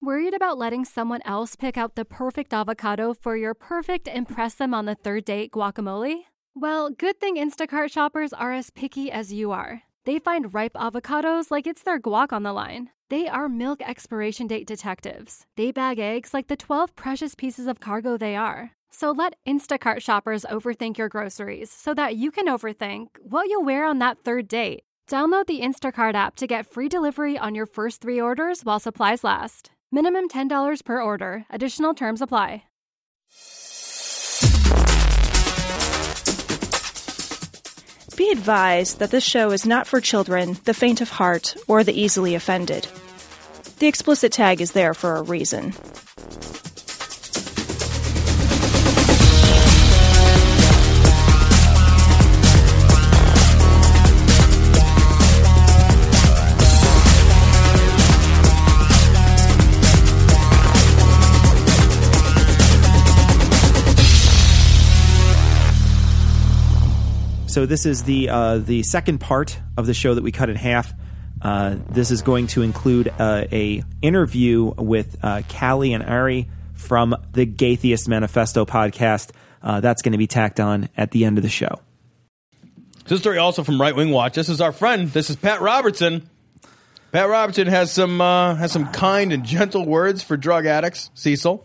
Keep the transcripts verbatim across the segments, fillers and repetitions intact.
Worried about letting someone else pick out the perfect avocado for your perfect impress them on the third date guacamole? Well, good thing Instacart shoppers are as picky as you are. They find ripe avocados like it's their guac on the line. They are milk expiration date detectives. They bag eggs like the twelve precious pieces of cargo they are. So let Instacart shoppers overthink your groceries so that you can overthink what you'll wear on that third date. Download the Instacart app to get free delivery on your first three orders while supplies last. Minimum ten dollars per order. Additional terms apply. Be advised that this show is not for children, the faint of heart, or the easily offended. The explicit tag is there for a reason. So this is the uh, the second part of the show that we cut in half. Uh, this is going to include uh, a interview with uh, Callie and Ari from the Gaytheist Manifesto podcast. Uh, that's going to be tacked on at the end of the show. This story also from Right Wing Watch. This is our friend. This is Pat Robertson. Pat Robertson has some uh, has some kind and gentle words for drug addicts. Cecil,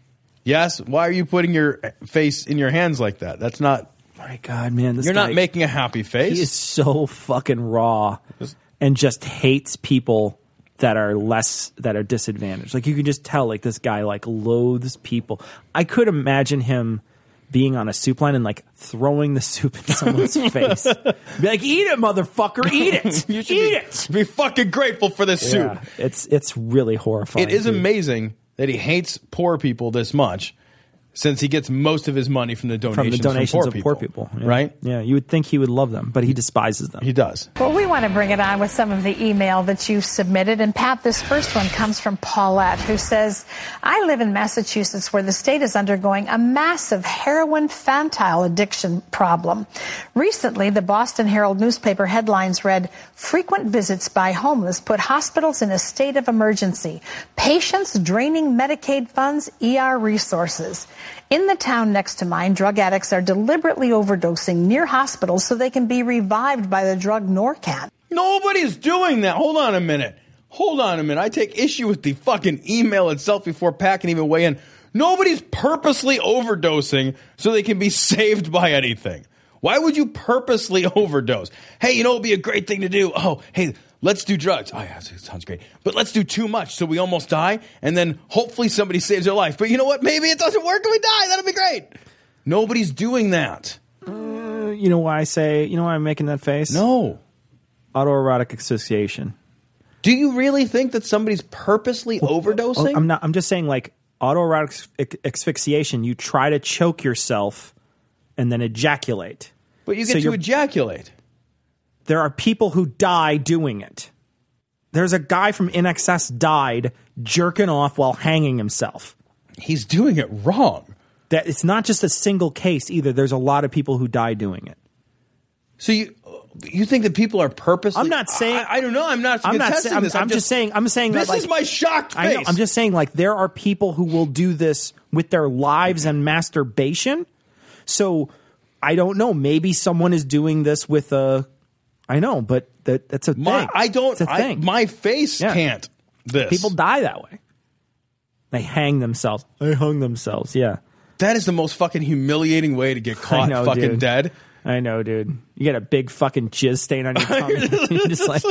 yes. Why are you putting your face in your hands like that? That's not. My God, man. This You're guy, not making a happy face. He is so fucking raw and just hates people that are less, that are disadvantaged. Like, you can just tell, like, this guy, like, loathes people. I could imagine him being on a soup line and, like, throwing the soup in someone's face. Be like, eat it, motherfucker, eat it. You should eat be, it. Be fucking grateful for this Yeah, soup. It's, it's really horrifying. It is dude. amazing that he hates poor people this much, since he gets most of his money from the donations, from the donations from poor of people, poor people. Yeah. Right? Yeah, you would think he would love them, but he despises them. He does. Well, we want to bring it on with some of the email that you submitted. And, Pat, this first one comes from Paulette, who says, I live in Massachusetts where the state is undergoing a massive heroin fentanyl addiction problem. Recently, the Boston Herald newspaper headlines read, frequent visits by homeless put hospitals in a state of emergency. Patients draining Medicaid funds, E R resources. In the town next to mine, drug addicts are deliberately overdosing near hospitals so they can be revived by the drug Norcan. Nobody's doing that. Hold on a minute. Hold on a minute. I take issue with the fucking email itself before Pat can even weigh in. Nobody's purposely overdosing so they can be saved by anything. Why would you purposely overdose? Hey, you know, it'd be a great thing to do. Oh, hey, let's do drugs. Oh, yeah, that sounds great. But let's do too much so we almost die, and then hopefully somebody saves their life. But you know what? Maybe it doesn't work and we die. That'll be great. Nobody's doing that. Uh, you know why I say, you know why I'm making that face? No. Autoerotic asphyxiation. Do you really think that somebody's purposely well, overdosing? I'm not. I'm just saying, like, autoerotic asphyxiation, you try to choke yourself and then ejaculate. But you get so to ejaculate. There are people who die doing it. There's a guy from I N X S died jerking off while hanging himself. He's doing it wrong. That it's not just a single case either. There's a lot of people who die doing it. So you you think that people are purposely? I'm not saying. I, I don't know. I'm not. I'm not. Say, I'm, this. I'm, I'm just, just saying. I'm saying this that, like, is my shocked face. I know, I'm just saying, like, there are people who will do this with their lives and masturbation. So I don't know. Maybe someone is doing this with a. I know, but that that's a my, thing. I don't. It's a I, thing. my face yeah. can't. This people die that way. They hang themselves. They hung themselves. Yeah. That is the most fucking humiliating way to get caught know, fucking dude. dead. I know, dude. You get a big fucking jizz stain on your tongue. You're just like,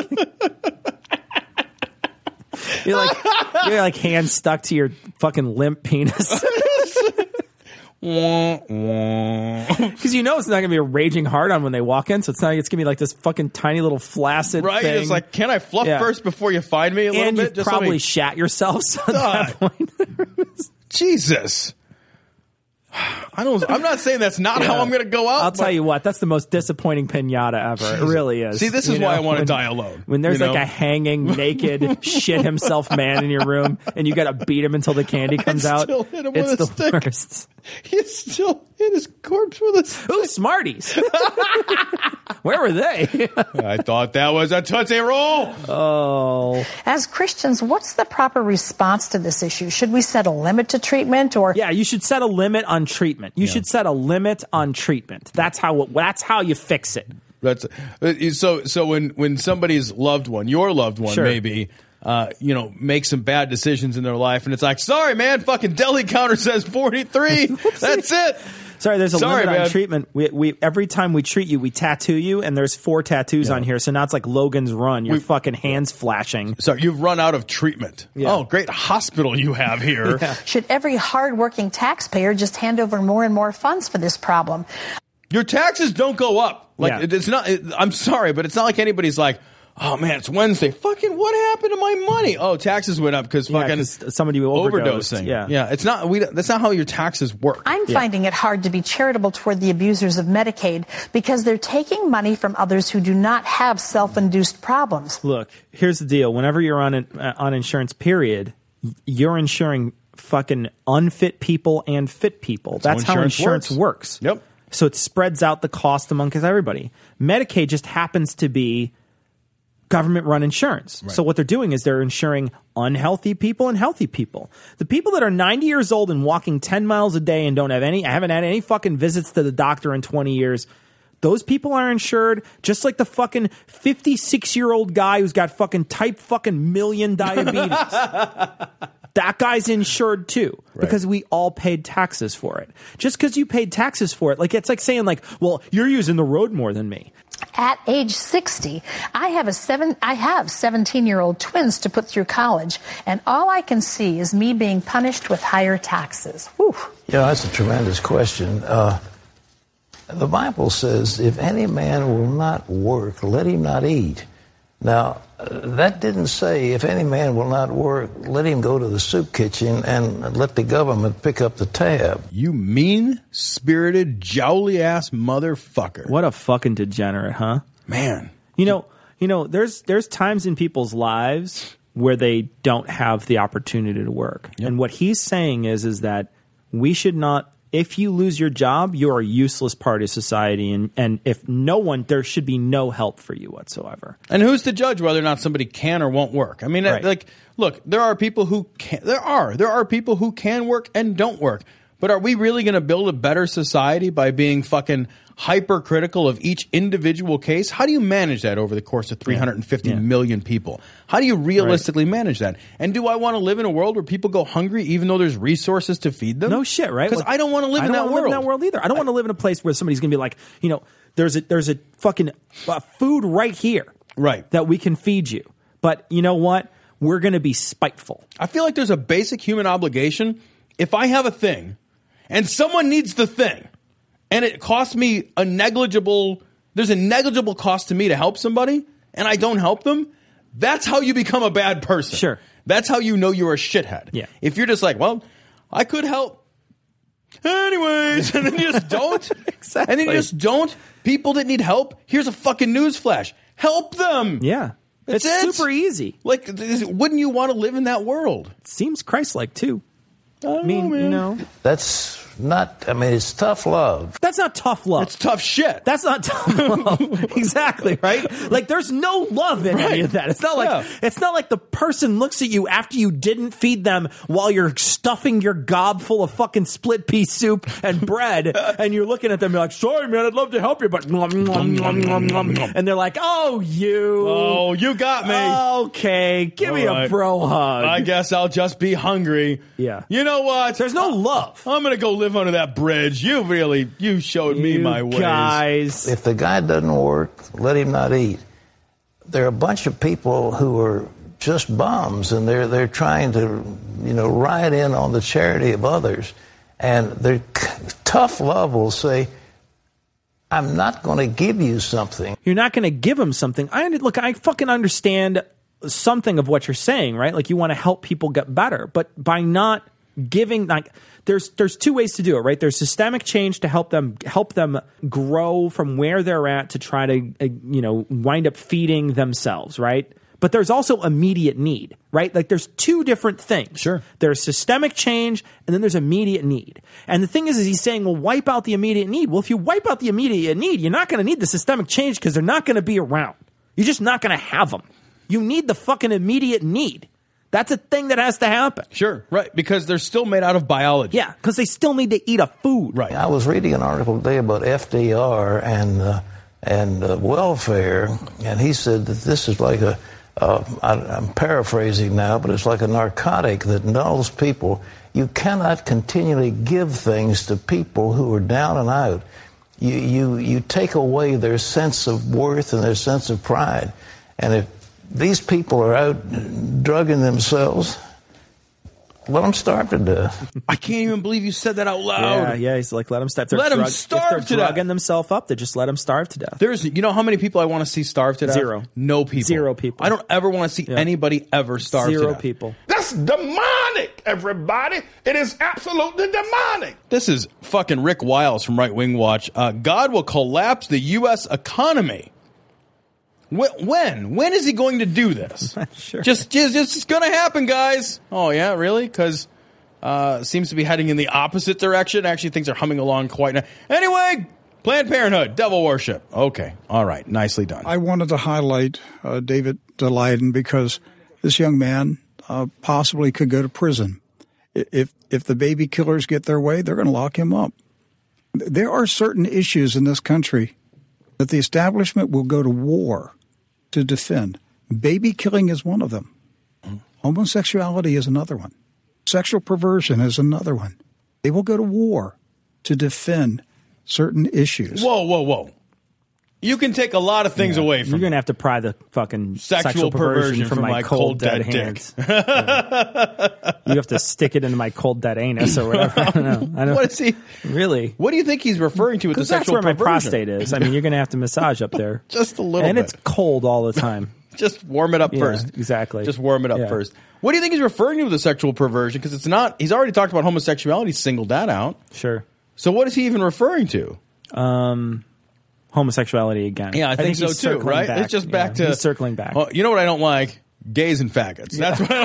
you're like, you're like hands stuck to your fucking limp penis. Because you know it's not gonna be a raging hard on when they walk in, so it's not. It's gonna be like this fucking tiny little flaccid right. thing. It's like, can I fluff yeah. first before you find me a little and bit? you've Just probably me... shat yourself at that point. Jesus. I don't. I'm not saying that's not yeah. how I'm going to go out. I'll but... tell you what. That's the most disappointing pinata ever. Jesus. It really is. See, this is you why know, I want to when, die alone. When there's you like know? a hanging, naked, shit himself man in your room, and you got to beat him until the candy comes I'd out. Still hit him it's with the a stick. worst. He's still in his corpse with us. Ooh, Smarties. Where were they? I thought that was a Tootsie Roll. Oh. As Christians, what's the proper response to this issue? Should we set a limit to treatment, or Yeah, you should set a limit on treatment. You yeah. should set a limit on treatment. That's how that's how you fix it. That's so so when when somebody's loved one, your loved one sure. maybe Uh, you know, make some bad decisions in their life, and it's like, sorry, man, fucking deli counter says forty-three. That's it. Sorry, there's a sorry, limit man. on treatment. We, we every time we treat you, we tattoo you, and there's four tattoos yeah. on here. So now it's like Logan's Run. Your we, fucking hands flashing. Sorry, you've run out of treatment. Yeah. Oh, great hospital you have here. yeah. Should every hardworking taxpayer just hand over more and more funds for this problem? Your taxes don't go up. Like yeah. it, it's not. It, I'm sorry, but it's not like anybody's like, oh man, it's Wednesday. Fucking what happened to my money? Oh, taxes went up because fucking yeah, somebody overdosed. overdosing. Yeah, yeah. It's not. We. That's not how your taxes work. I'm yeah. finding it hard to be charitable toward the abusers of Medicaid because they're taking money from others who do not have self-induced problems. Look, here's the deal. Whenever you're on an, uh, on insurance, period, you're insuring fucking unfit people and fit people. That's, That's how how insurance, insurance works. works. Yep. So it spreads out the cost amongst everybody. Medicaid just happens to be government-run insurance. Right. So what they're doing is they're insuring unhealthy people and healthy people. The people that are ninety years old and walking ten miles a day and don't have any, haven't had any fucking visits to the doctor in twenty years, those people are insured just like the fucking fifty-six-year-old guy who's got fucking type fucking million diabetes. That guy's insured too, right. because we all paid taxes for it. Just because you paid taxes for it, like it's like saying like, well, you're using the road more than me. At age sixty, I have a seven. I have seventeen-year-old twins to put through college, and all I can see is me being punished with higher taxes. Whew. Yeah, that's a tremendous question. Uh, the Bible says, "If any man will not work, let him not eat." Now, uh, that didn't say, if any man will not work, let him go to the soup kitchen and let the government pick up the tab. You mean-spirited, jowly-ass motherfucker. What a fucking degenerate, huh? Man. You know, you know, there's there's times in people's lives where they don't have the opportunity to work. Yep. And what he's saying is, is that we should not, if you lose your job, you're a useless part of society. And, and if no one, there should be no help for you whatsoever. And who's to judge whether or not somebody can or won't work? I mean, Right. like, look, there are people who can, there are, there are people who can work and don't work. But are we really going to build a better society by being fucking hypercritical of each individual case? How do you manage that over the course of three hundred fifty Yeah. million people? How do you realistically right. manage that? And do I want to live in a world where people go hungry even though there's resources to feed them? No shit, right? Because Like, I don't want to live I in don't that wanna world. live in that world either. I don't want to live in a place where somebody's going to be like, you know, there's a there's a fucking uh, food right here, Right. that we can feed you. But you know what? We're going to be spiteful. I feel like there's a basic human obligation. If I have a thing and someone needs the thing and it costs me a negligible, there's a negligible cost to me to help somebody and I don't help them, that's how you become a bad person. Sure. That's how you know you're a shithead. Yeah. If you're just like, well, I could help anyways, and then you just don't. Exactly. And then you just don't. People that need help, here's a fucking newsflash. Help them. Yeah. That's it's it. super easy. Like, th- wouldn't you want to live in that world? Seems Christ-like too. I, don't I mean, know, man. you know, That's not, I mean, it's tough love. that's not tough love. It's tough shit. That's not tough love. Exactly, right? Like there's no love in Right. any of that. It's not like Yeah. it's not like the person looks at you after you didn't feed them while you're stuffing your gob full of fucking split pea soup and bread, and you're looking at them. You're like, "Sorry, man, I'd love to help you, but," nom, nom, nom, nom, nom. And they're like, "Oh, you, Oh, you got me. okay, give me All a right. bro hug." I guess I'll just be hungry. Yeah. You know what? There's no love. I'm going to go live under that bridge. You really, you showed me You my ways. guys. If the guy doesn't work, let him not eat. There are a bunch of people who are just bums, and they're they're trying to, you know, ride in on the charity of others, and their tough love will say, "I'm not going to give you something." You're not going to give them something. I look. I fucking understand something of what you're saying, right? Like you want to help people get better, but by not giving, like there's there's two ways to do it, right? There's systemic change to help them help them grow from where they're at to try to uh, you know wind up feeding themselves, right? But there's also immediate need, right? Like there's two different things. Sure. There's systemic change and then there's immediate need. And the thing is, is he's saying, well, wipe out the immediate need. Well, if you wipe out the immediate need, you're not going to need the systemic change because they're not going to be around. You're just not going to have them. You need the fucking immediate need. That's a thing that has to happen. Sure, right, because they're still made out of biology. Yeah, because they still need to eat a food. Right. I was reading an article today about F D R and uh, and uh, welfare, and he said that this is like a, uh, I, I'm paraphrasing now, but it's like a narcotic that nulls people. You cannot continually give things to people who are down and out. You, you, you take away their sense of worth and their sense of pride. And if these people are out drugging themselves, let them starve to death. I can't even believe you said that out loud. Yeah, yeah. He's like, let them starve. Let 'em drug, starve if they're to death. drugging themselves up, they just let them starve to death. There's, you know how many people I want to see starve to death? Zero. No people. Zero people. I don't ever want to see Yeah. anybody ever starve to Zero death. people. That's demonic, everybody. It is absolutely demonic. This is fucking Rick Wiles from Right Wing Watch. Uh, God will collapse the U S economy. Wh- When? When is he going to do this? Sure. Just, just, just it's going to happen, guys. Oh, yeah, really? Because uh, seems to be heading in the opposite direction. Actually, things are humming along quite nice. Anyway, Planned Parenthood, devil worship. Okay, all right, nicely done. I wanted to highlight uh, David Leiden because this young man uh, possibly could go to prison. If if the baby killers get their way, they're going to lock him up. There are certain issues in this country that the establishment will go to war to defend. Baby killing is one of them. Homosexuality is another one. Sexual perversion is another one. They will go to war to defend certain issues. Whoa, whoa, whoa. You can take a lot of things Yeah. away from You're going to have to pry the fucking Sexual sexual, perversion, perversion from, my cold, dead, dick. hands. Yeah. You have to stick it into my cold dead anus or whatever. I don't know. I don't, What is he? Really? What do you think he's referring to with the Because that's sexual where my perversion? prostate is. I mean, you're going to have to massage up there. Just a little and bit. it's cold all the time. Just warm it up Yeah, first. exactly. Just warm it up Yeah. first. What do you think he's referring to with the sexual perversion? Because it's not, he's already talked about homosexuality, singled that out. Sure. So what is he even referring to? Um, homosexuality again. Yeah, I think, so he's too, circling right? back. It's just back Yeah, to. he's circling back. Oh, you know what I don't like? Gays and faggots. That's what I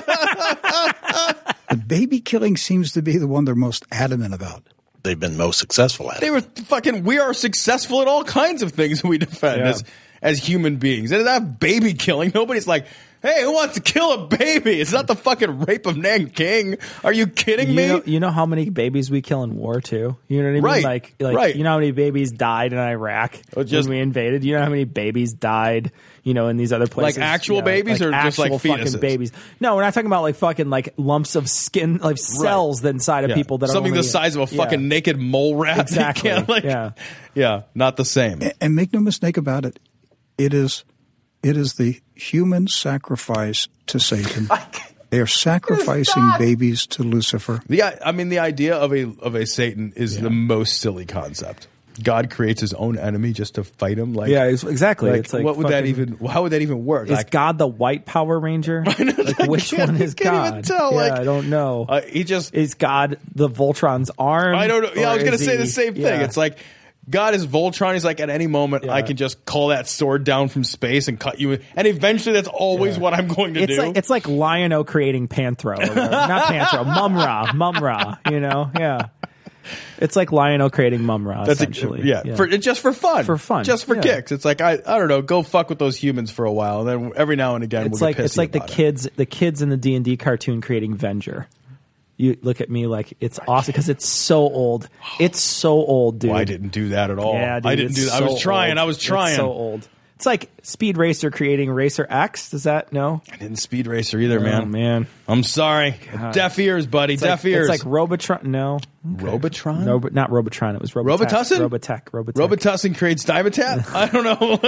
don't like. The baby killing seems to be the one they're most adamant about. They've been most successful at it. They were fucking, we are successful at all kinds of things we defend Yeah. as, as human beings. And that baby killing, nobody's like, hey, who wants to kill a baby? It's not the fucking rape of Nanking. Are you kidding You me? know, you know how many babies we kill in war too. You know what I mean? Right, Like, like right. you know how many babies died in Iraq Oh, just- when we invaded. You know how many babies died, you know, in these other places. Like actual Yeah, babies or just like actual fetuses? fucking babies? No, we're not talking about like fucking like lumps of skin, like cells that inside of Yeah. people that something are only, the size of a yeah. fucking naked mole rat. You Exactly. can't, like- Yeah. yeah, not the same. And make no mistake about it, it is it is the human sacrifice to Satan. They are sacrificing babies to Lucifer. The I mean, the idea of a of a Satan is the most silly concept. God creates his own enemy just to fight him. Like, Yeah, it's- exactly. like, It's like what would that fucking- even? How would that even work? Is Like, God the white Power Ranger? I know, like I which can't- one I is can't God? even tell, yeah, like- I don't know. uh, he just. Is God the Voltron's arm? I don't know. Yeah, I Or was going to is say he- the same thing. yeah. It's like God is Voltron. He's like, at any moment, Yeah. I can just call that sword down from space and cut you. And eventually, that's always Yeah. what I'm going to It's do. like it's like Lion-O creating Panthro, or whatever. Not Panthro, Mumra, Mumra. You know, yeah. It's like Lion-O creating Mumra. That's essentially, a, yeah, for just for fun, For fun, just for yeah. kicks. It's like I, I don't know, go fuck with those humans for a while, and then every now and again, It's we'll like get it's pissy like the about it. kids, the kids in the D and D cartoon creating Venger. You look at me like it's awesome because it's so old. It's so old, dude. Well, I didn't do that at all. Yeah, dude, I didn't it's do that. I so was trying. old. I was trying. It's so old. It's like Speed Racer creating Racer X. Does that no? I didn't Speed Racer either, man. Oh, man. I'm sorry. God. Deaf ears, buddy. It's Deaf like, ears. It's like Robotron. No, Robotron. no, but not Robotron. It was Robotech. Robitussin? Robotech. Robotech. Robitussin creates Dimetapp. I don't know.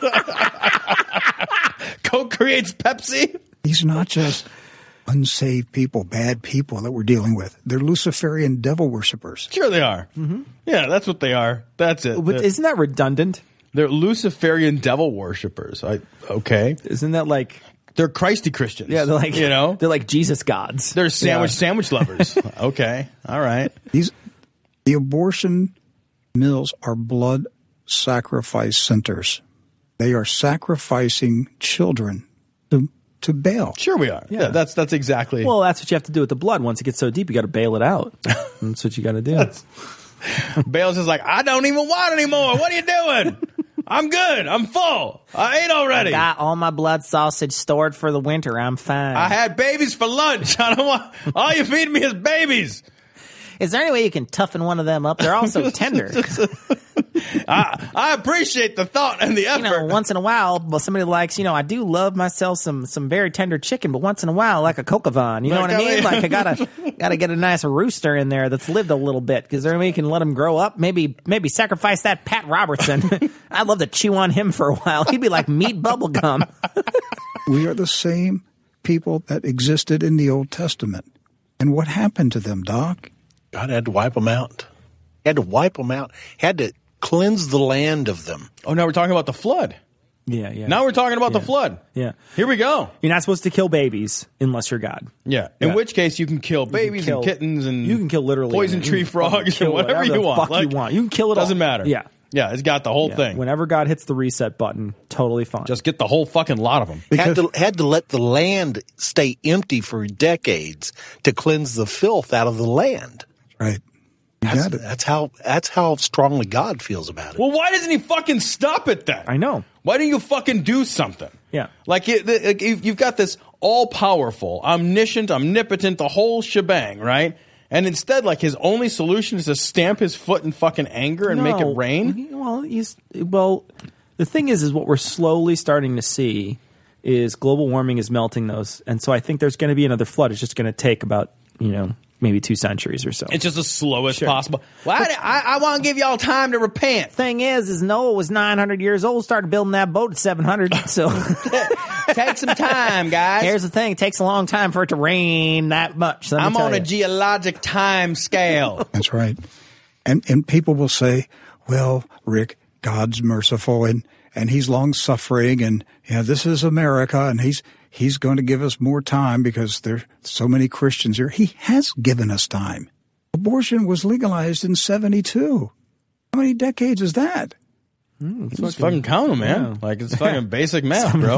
Coke creates Pepsi. These are not just unsaved people, bad people that we're dealing with. They're Luciferian devil worshippers. Sure, they are. Mm-hmm. Yeah, that's what they are. That's it. But They're, isn't that redundant? they're Luciferian devil worshippers. I okay. Isn't that like They're Christy Christians. yeah? They're like you know. they're like Jesus gods. They're sandwich Yeah. sandwich lovers. Okay, all right. These the abortion mills are blood sacrifice centers. They are sacrificing children to bail. Sure we are. Yeah, that's that's exactly. Well, that's what you have to do with the blood. Once it gets so deep, you got to bail it out. That's what you got to do. Bale's just like, I don't even want any more. What are you doing? I'm good. I'm full. I ate already. I got all my blood sausage stored for the winter. I'm fine. I had babies for lunch. I don't want. All you feed me is babies. Is there any way you can toughen one of them up? They're also tender. I, I appreciate the thought and the effort. You know, once in a while, well, somebody likes, you know, I do love myself some some very tender chicken, but once in a while, like a coquevin, you know Like, what I I mean? mean- Like I gotta gotta get a nice rooster in there that's lived a little bit, because there we can let him grow up. Maybe maybe sacrifice that Pat Robertson. I'd love to chew on him for a while. He'd be like meat bubble gum. We are the same people that existed in the Old Testament. And what happened to them, Doc? God had to wipe them out. He had to wipe them out. He had to cleanse the land of them. Oh, now we're talking about the flood. Yeah, yeah. Now we're talking about Yeah. the flood. Yeah. Here we go. You're not supposed to kill babies unless you're God. Yeah. In Yeah. which case you can kill You can babies kill- and kittens and you can kill literally poison anything. tree You can fucking frogs kill and whatever, whatever you the want. fuck you want. You can kill it all. Doesn't matter. Yeah. Yeah, it's got the whole Yeah. thing. Whenever God hits the reset button, totally fine. Just get the whole fucking lot of them. Had to, had to let the land stay empty for decades to cleanse the filth out of the land. Right. You That's, got it. that's how that's how strongly God feels about it. Well, why doesn't he fucking stop it then? I know. Why don't you fucking do something? Yeah. Like, it, the, like you've you've got this all-powerful, omniscient, omnipotent, the whole shebang, right? And instead, like, his only solution is to stamp his foot in fucking anger and make it No. rain? Well, he's well. The thing is, is what we're slowly starting to see is global warming is melting those, and so I think there's going to be another flood. It's just going to take about you know maybe two centuries or so. It's just the slowest Sure. possible. Well, I, I, I want to give y'all time to repent. Thing is, is Noah was nine hundred years old, started building that boat at seven hundred. So Take some time, guys. here's the thing: it takes a long time for it to rain that much. let me I'm tell on a you. geologic time scale. That's right. And and people will say, well, Rick, God's merciful and, and he's long suffering and yeah, this is America and he's he's going to give us more time because there are so many Christians here. He has given us time. Abortion was legalized in seventy-two. How many decades is that? Just fucking count them, man. yeah. Like, it's fucking basic math, bro.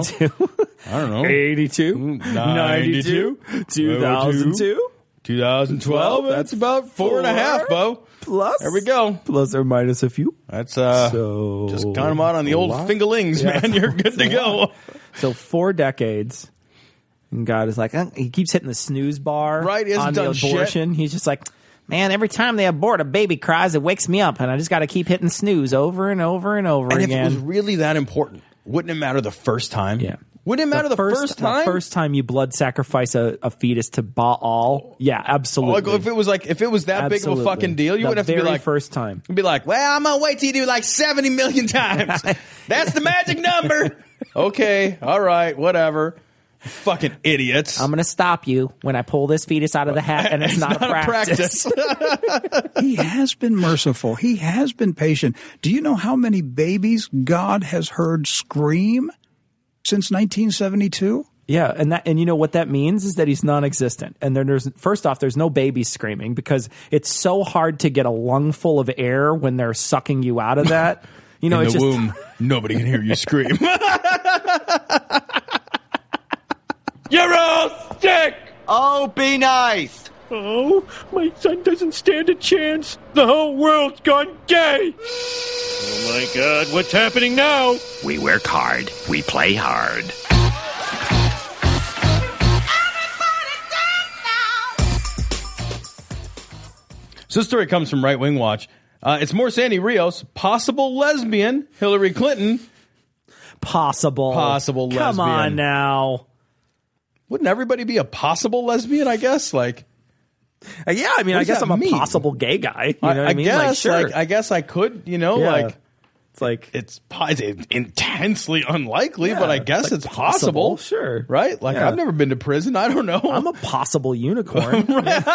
I don't know. eighty-two, ninety-two, two thousand two, two thousand twelve. That's about four and a half, Bo. plus. There we go. Plus or minus a few. That's uh, So just count them out on the old lot. fingerlings, man. You're good to go. So four decades, and God is like, uh, he keeps hitting the snooze bar Right, he hasn't on the done shit. abortion. He's just like, man, every time they abort, a baby cries, it wakes me up, and I just got to keep hitting snooze over and over and over And if again. it was really that important, wouldn't it matter the first time? Yeah. Wouldn't it matter the, first, time? The first time you blood sacrifice a, a fetus to Baal, yeah, absolutely. Like, if it was like if it was that big of a Absolutely. fucking deal, you The would have to be very like first time. You'd be like, well, I'm gonna wait till you do like seventy million times. That's the magic number. Okay, all right, whatever. Fucking idiots. I'm going to stop you when I pull this fetus out of the hat, and it's, It's not, not a a practice. He has been merciful. He has been patient. Do you know how many babies God has heard scream since nineteen seventy-two? Yeah, and that and you know what that means is that he's non-existent. And then there's first off, there's no babies screaming because it's so hard to get a lungful of air when they're sucking you out of that. You know, In it's the just womb, nobody can hear you scream. You're all sick! Oh, be nice. Oh, my son doesn't stand a chance. The whole world's gone gay. Oh my God, what's happening now? We work hard. We play hard. So this story comes from Right Wing Watch. Uh, it's more Sandy Rios, possible lesbian, Hillary Clinton. possible. Possible Come lesbian. on now. Wouldn't everybody be a possible lesbian, I guess? Like, Uh, yeah, I mean, What I does guess that I'm a mean? possible gay guy. You know what I, I mean? guess, like, sure. like, I guess I could, you know, Yeah. like, it's like it's, po- it's intensely unlikely, Yeah, but I guess it's, it's, like, possible. possible, sure. Right? Like, Yeah. I've never been to prison. I don't know. I'm a possible unicorn.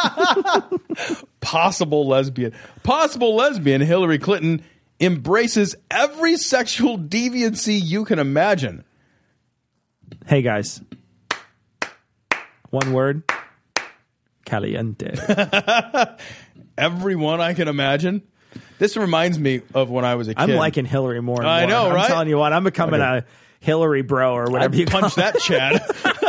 Possible lesbian. Possible lesbian Hillary Clinton embraces every sexual deviancy you can imagine. Hey guys, one word: caliente. Everyone I can imagine. This reminds me of when I was a kid. I'm liking Hillary more and more. I know, I'm right? telling you what, I'm becoming Okay. a Hillary bro or whatever I'd you call punch it. that Chad.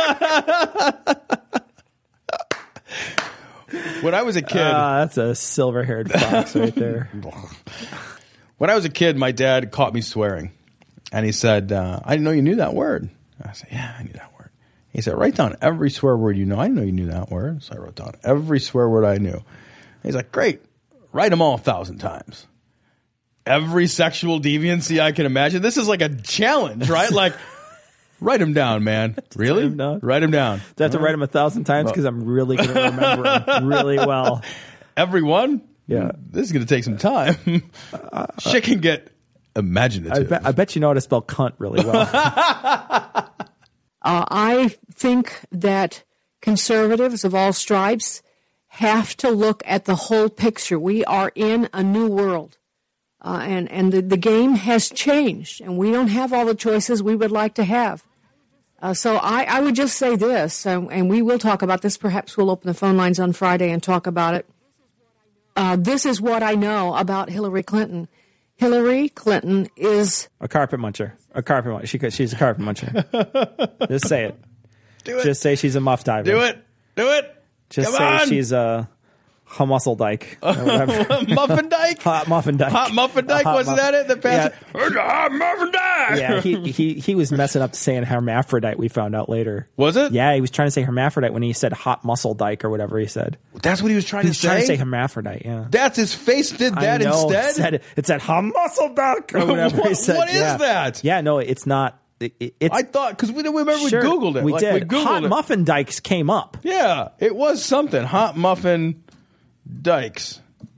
When I was a kid, uh, that's a silver-haired fox right there. When I was a kid, my dad caught me swearing, and he said, uh, "I didn't know you knew that word." I said, "Yeah, I knew that word." He said, "Write down every swear word you know." I didn't know you knew that word, so I wrote down every swear word I knew. He's like, "Great, write them all a thousand times." Every sexual deviancy I can imagine. This is like a challenge, right? Like, write them down, man. Really? Write 'em down? Write them down. Do I have to write them a thousand times because I'm really going to remember them really well. Every one? Yeah. This is going to take some time. Shit can get imaginative. I bet, I bet you know how to spell cunt really well. Uh, I think that conservatives of all stripes have to look at the whole picture. We are in a new world, uh, and, and the, the game has changed, and we don't have all the choices we would like to have. Uh, so I, I would just say this, um, and we will talk about this. Perhaps we'll open the phone lines on Friday and talk about it. Uh, this is what I know about Hillary Clinton. Hillary Clinton is a carpet muncher. A carpet muncher. She, she's a carpet muncher. Just say it. Do it. Just say she's a muff diver. Do it. Do it. Just Come say on. she's a muscle dyke. Muffin dyke? Hot muffin dyke. Hot muffin dyke? Hot Wasn't muff- that it? The past? Yeah. It's a hot muffin dyke. Yeah, he, he he was messing up saying hermaphrodite, we found out later. Was it? Yeah, he was trying to say hermaphrodite when he said hot muscle dyke or whatever he said. That's what he was trying He to was say? trying to say hermaphrodite, yeah. That's his face did that I know. instead? It said, it said hot muscle dyke or whatever What- he said. what is yeah. that? Yeah, no, it's not. It, it- it's, I thought, because we, remember we Sure, Googled it. We Like, did. We Googled hot it. muffin dykes came up. Yeah, it was something. Hot muffin dykes.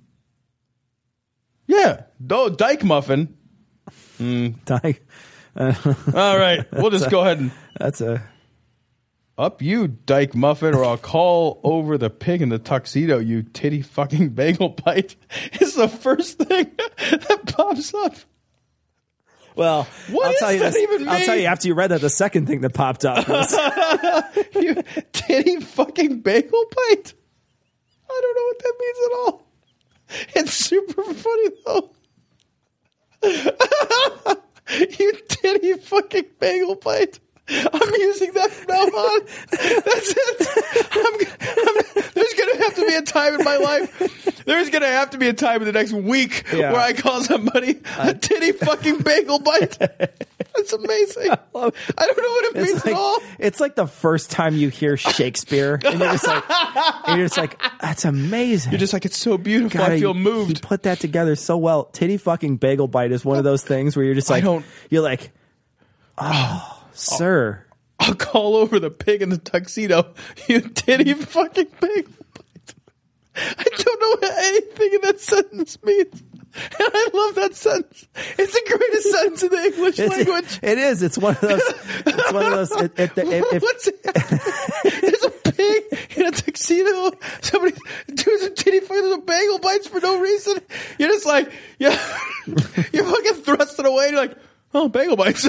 Yeah, do, dyke muffin. Mm. Dyke. Uh, All right, we'll just that's go a- ahead and That's a. up you, dyke muffin, or I'll call over the pig in the tuxedo. You titty fucking bagel bite. It's the first thing that pops up. Well, What I'll is tell you that this. even I'll mean? tell you after you read that, the second thing that popped up was You titty fucking bagel bite. I don't know what that means at all. It's super funny though. You titty fucking bagel bite. I'm using that from now on. That's it. I'm, I'm, there's going to have to be a time in my life. There's going to have to be a time in the next week Yeah. where I call somebody a titty fucking bagel bite. That's amazing. I, don't know what it means it's like, at all. it's like the first time you hear Shakespeare, and you're just like, and you're just like, that's amazing. You're just like, it's so beautiful. God, I feel he- moved. He put that together so well. Titty fucking bagel bite is one of those things where you're just I like, don't- you're like, oh, sir. I'll call over the pig in the tuxedo. You titty fucking bagel bite. I don't know what anything in that sentence means. And I love that sentence. It's the greatest sentence in the English It's, language. it is. It's one of those. It's one of those. It, it, it, if, What's it? There's a pig in a tuxedo. Somebody doing some titty fucking some bagel bites for no reason. You're just like, yeah, you're fucking thrusting away. You're like, oh, bagel bites.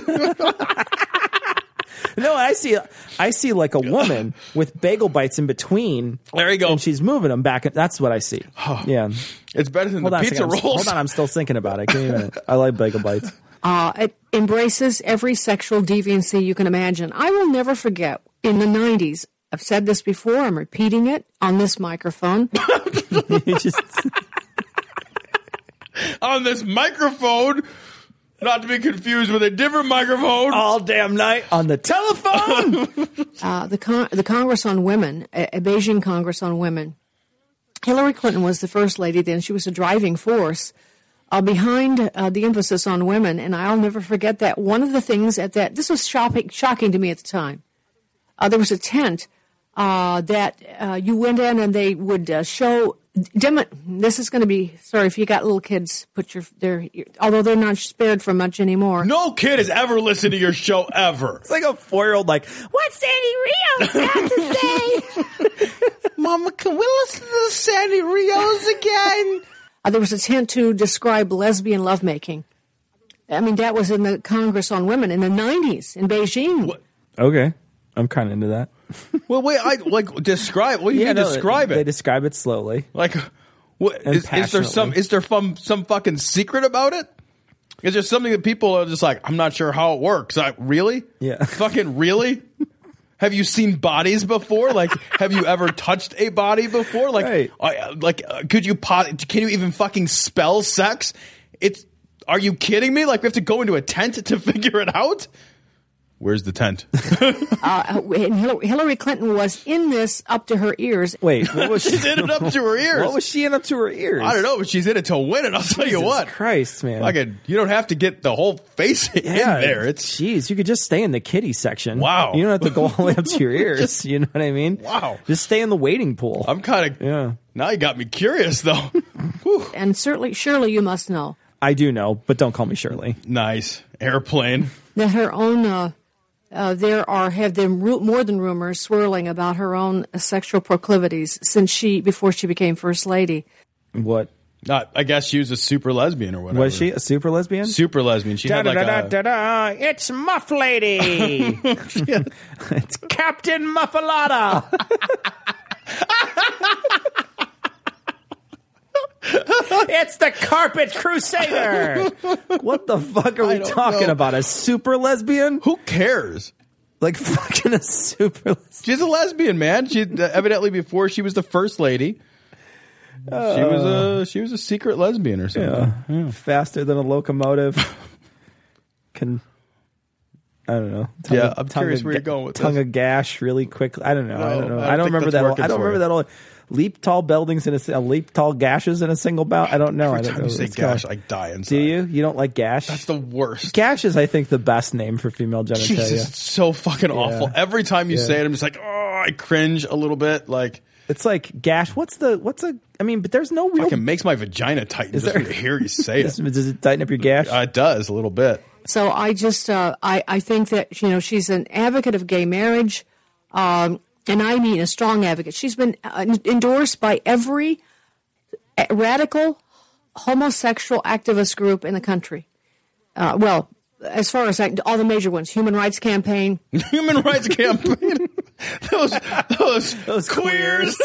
No, I see. I see like a woman with bagel bites in between. There you go. And she's moving them back. That's what I see. Yeah, It's better than hold the on a pizza second. I'm- rolls. Hold on, I'm still thinking about it. Give me a minute. I like bagel bites. Uh, it embraces every sexual deviancy you can imagine. I will never forget in the nineties. I've said this before. I'm repeating it on this microphone. You just- On this microphone, not to be confused with a different microphone. all damn night on the telephone. uh, the con- the Congress on Women, a, a Beijing Congress on Women. Hillary Clinton was the first lady then. She was a driving force uh, behind uh, the emphasis on women, and I'll never forget that. One of the things at that, this was shocking, shocking to me at the time. Uh, there was a tent uh, that uh, you went in and they would uh, show. Demo- this is going to be, sorry if you got little kids, put your, their, although they're not spared from much anymore. No kid has ever listened to your show ever. It's like a four year old. Like, what's Sandy Rios have to say? Mama, can we listen to the Sandy Rios again? Uh, there was a tent to describe lesbian lovemaking. I mean, that was in the Congress on Women in the nineties in Beijing. What? Okay, I'm kind of into that. Well, wait, I like describe. What do you mean no, describe They it? describe it slowly. Like, what And is, is there some? passionately. Is there some some fucking secret about it? Is there something that people are just like, I'm not sure how it works? I, really? Yeah. Fucking really? have you seen bodies before? Like, have you ever touched a body before? Like, Right. uh, like, uh, could you pot? Can you even fucking spell sex? It's. Are you kidding me? Like, we have to go into a tent to figure it out. Where's the tent? uh, and Hillary, Hillary Clinton was in this up to her ears. Wait, what was she's she in it up to her ears. What was she in up to her ears? I don't know, but she's in it to win it. I'll tell you Jesus what. Christ, man. Like a, you don't have to get the whole face in Yeah, there. It's jeez, you could just stay in the kiddie section. Wow. You don't have to go all the way up to your ears. Just- you know what I mean? Wow. Just stay in the waiting pool. I'm kind of. Yeah. Now you got me curious, though. And certainly, surely you must know I do know, but don't call me Shirley. Nice airplane. that her own. Uh, Uh, there are have been ru- more than rumors swirling about her own uh, sexual proclivities since she before she became first lady. What? Not, I guess she was a super lesbian or whatever. Was she a super lesbian? Super lesbian. She had like a. Da-da-da-da-da. It's Muff Lady. It's Captain Muffalata. It's the Carpet Crusader. What the fuck are we talking know. about? A super lesbian? Who cares? Like fucking a super lesbian. She's a lesbian, man. She uh, evidently before she was the first lady. Uh, she was a she was a secret lesbian or something. Yeah. Yeah. Faster than a locomotive. Can I don't know. Tongue Yeah, a- I'm tongue curious a where you're ga- going with tongue this. a gash really quickly. I don't know. I No, don't know. I I don't don't, think remember that's that. working I don't for remember you. that old leap tall buildings in a uh, leap tall gashes in a single bout. I don't know. I Every don't time know. you say what's going- gash, I die inside. Do you? You don't like gash? That's the worst. Gash is, I think, the best name for female genitalia. Jesus, it's so fucking awful. Every time you Yeah. say it, I'm just like, oh, I cringe a little bit. Like, It's like gash. What's the? What's a? I mean, but there's no real. fucking makes my vagina tighten Is just there- to hear you say Does, it. does it tighten up your gash? Uh, it does a little bit. So I just uh, I I think that you know she's an advocate of gay marriage, um, and I mean a strong advocate. She's been uh, endorsed by every radical homosexual activist group in the country. Uh, well, as far as I, all the major ones, Human Rights Campaign, Human Rights Campaign. those those Those queers.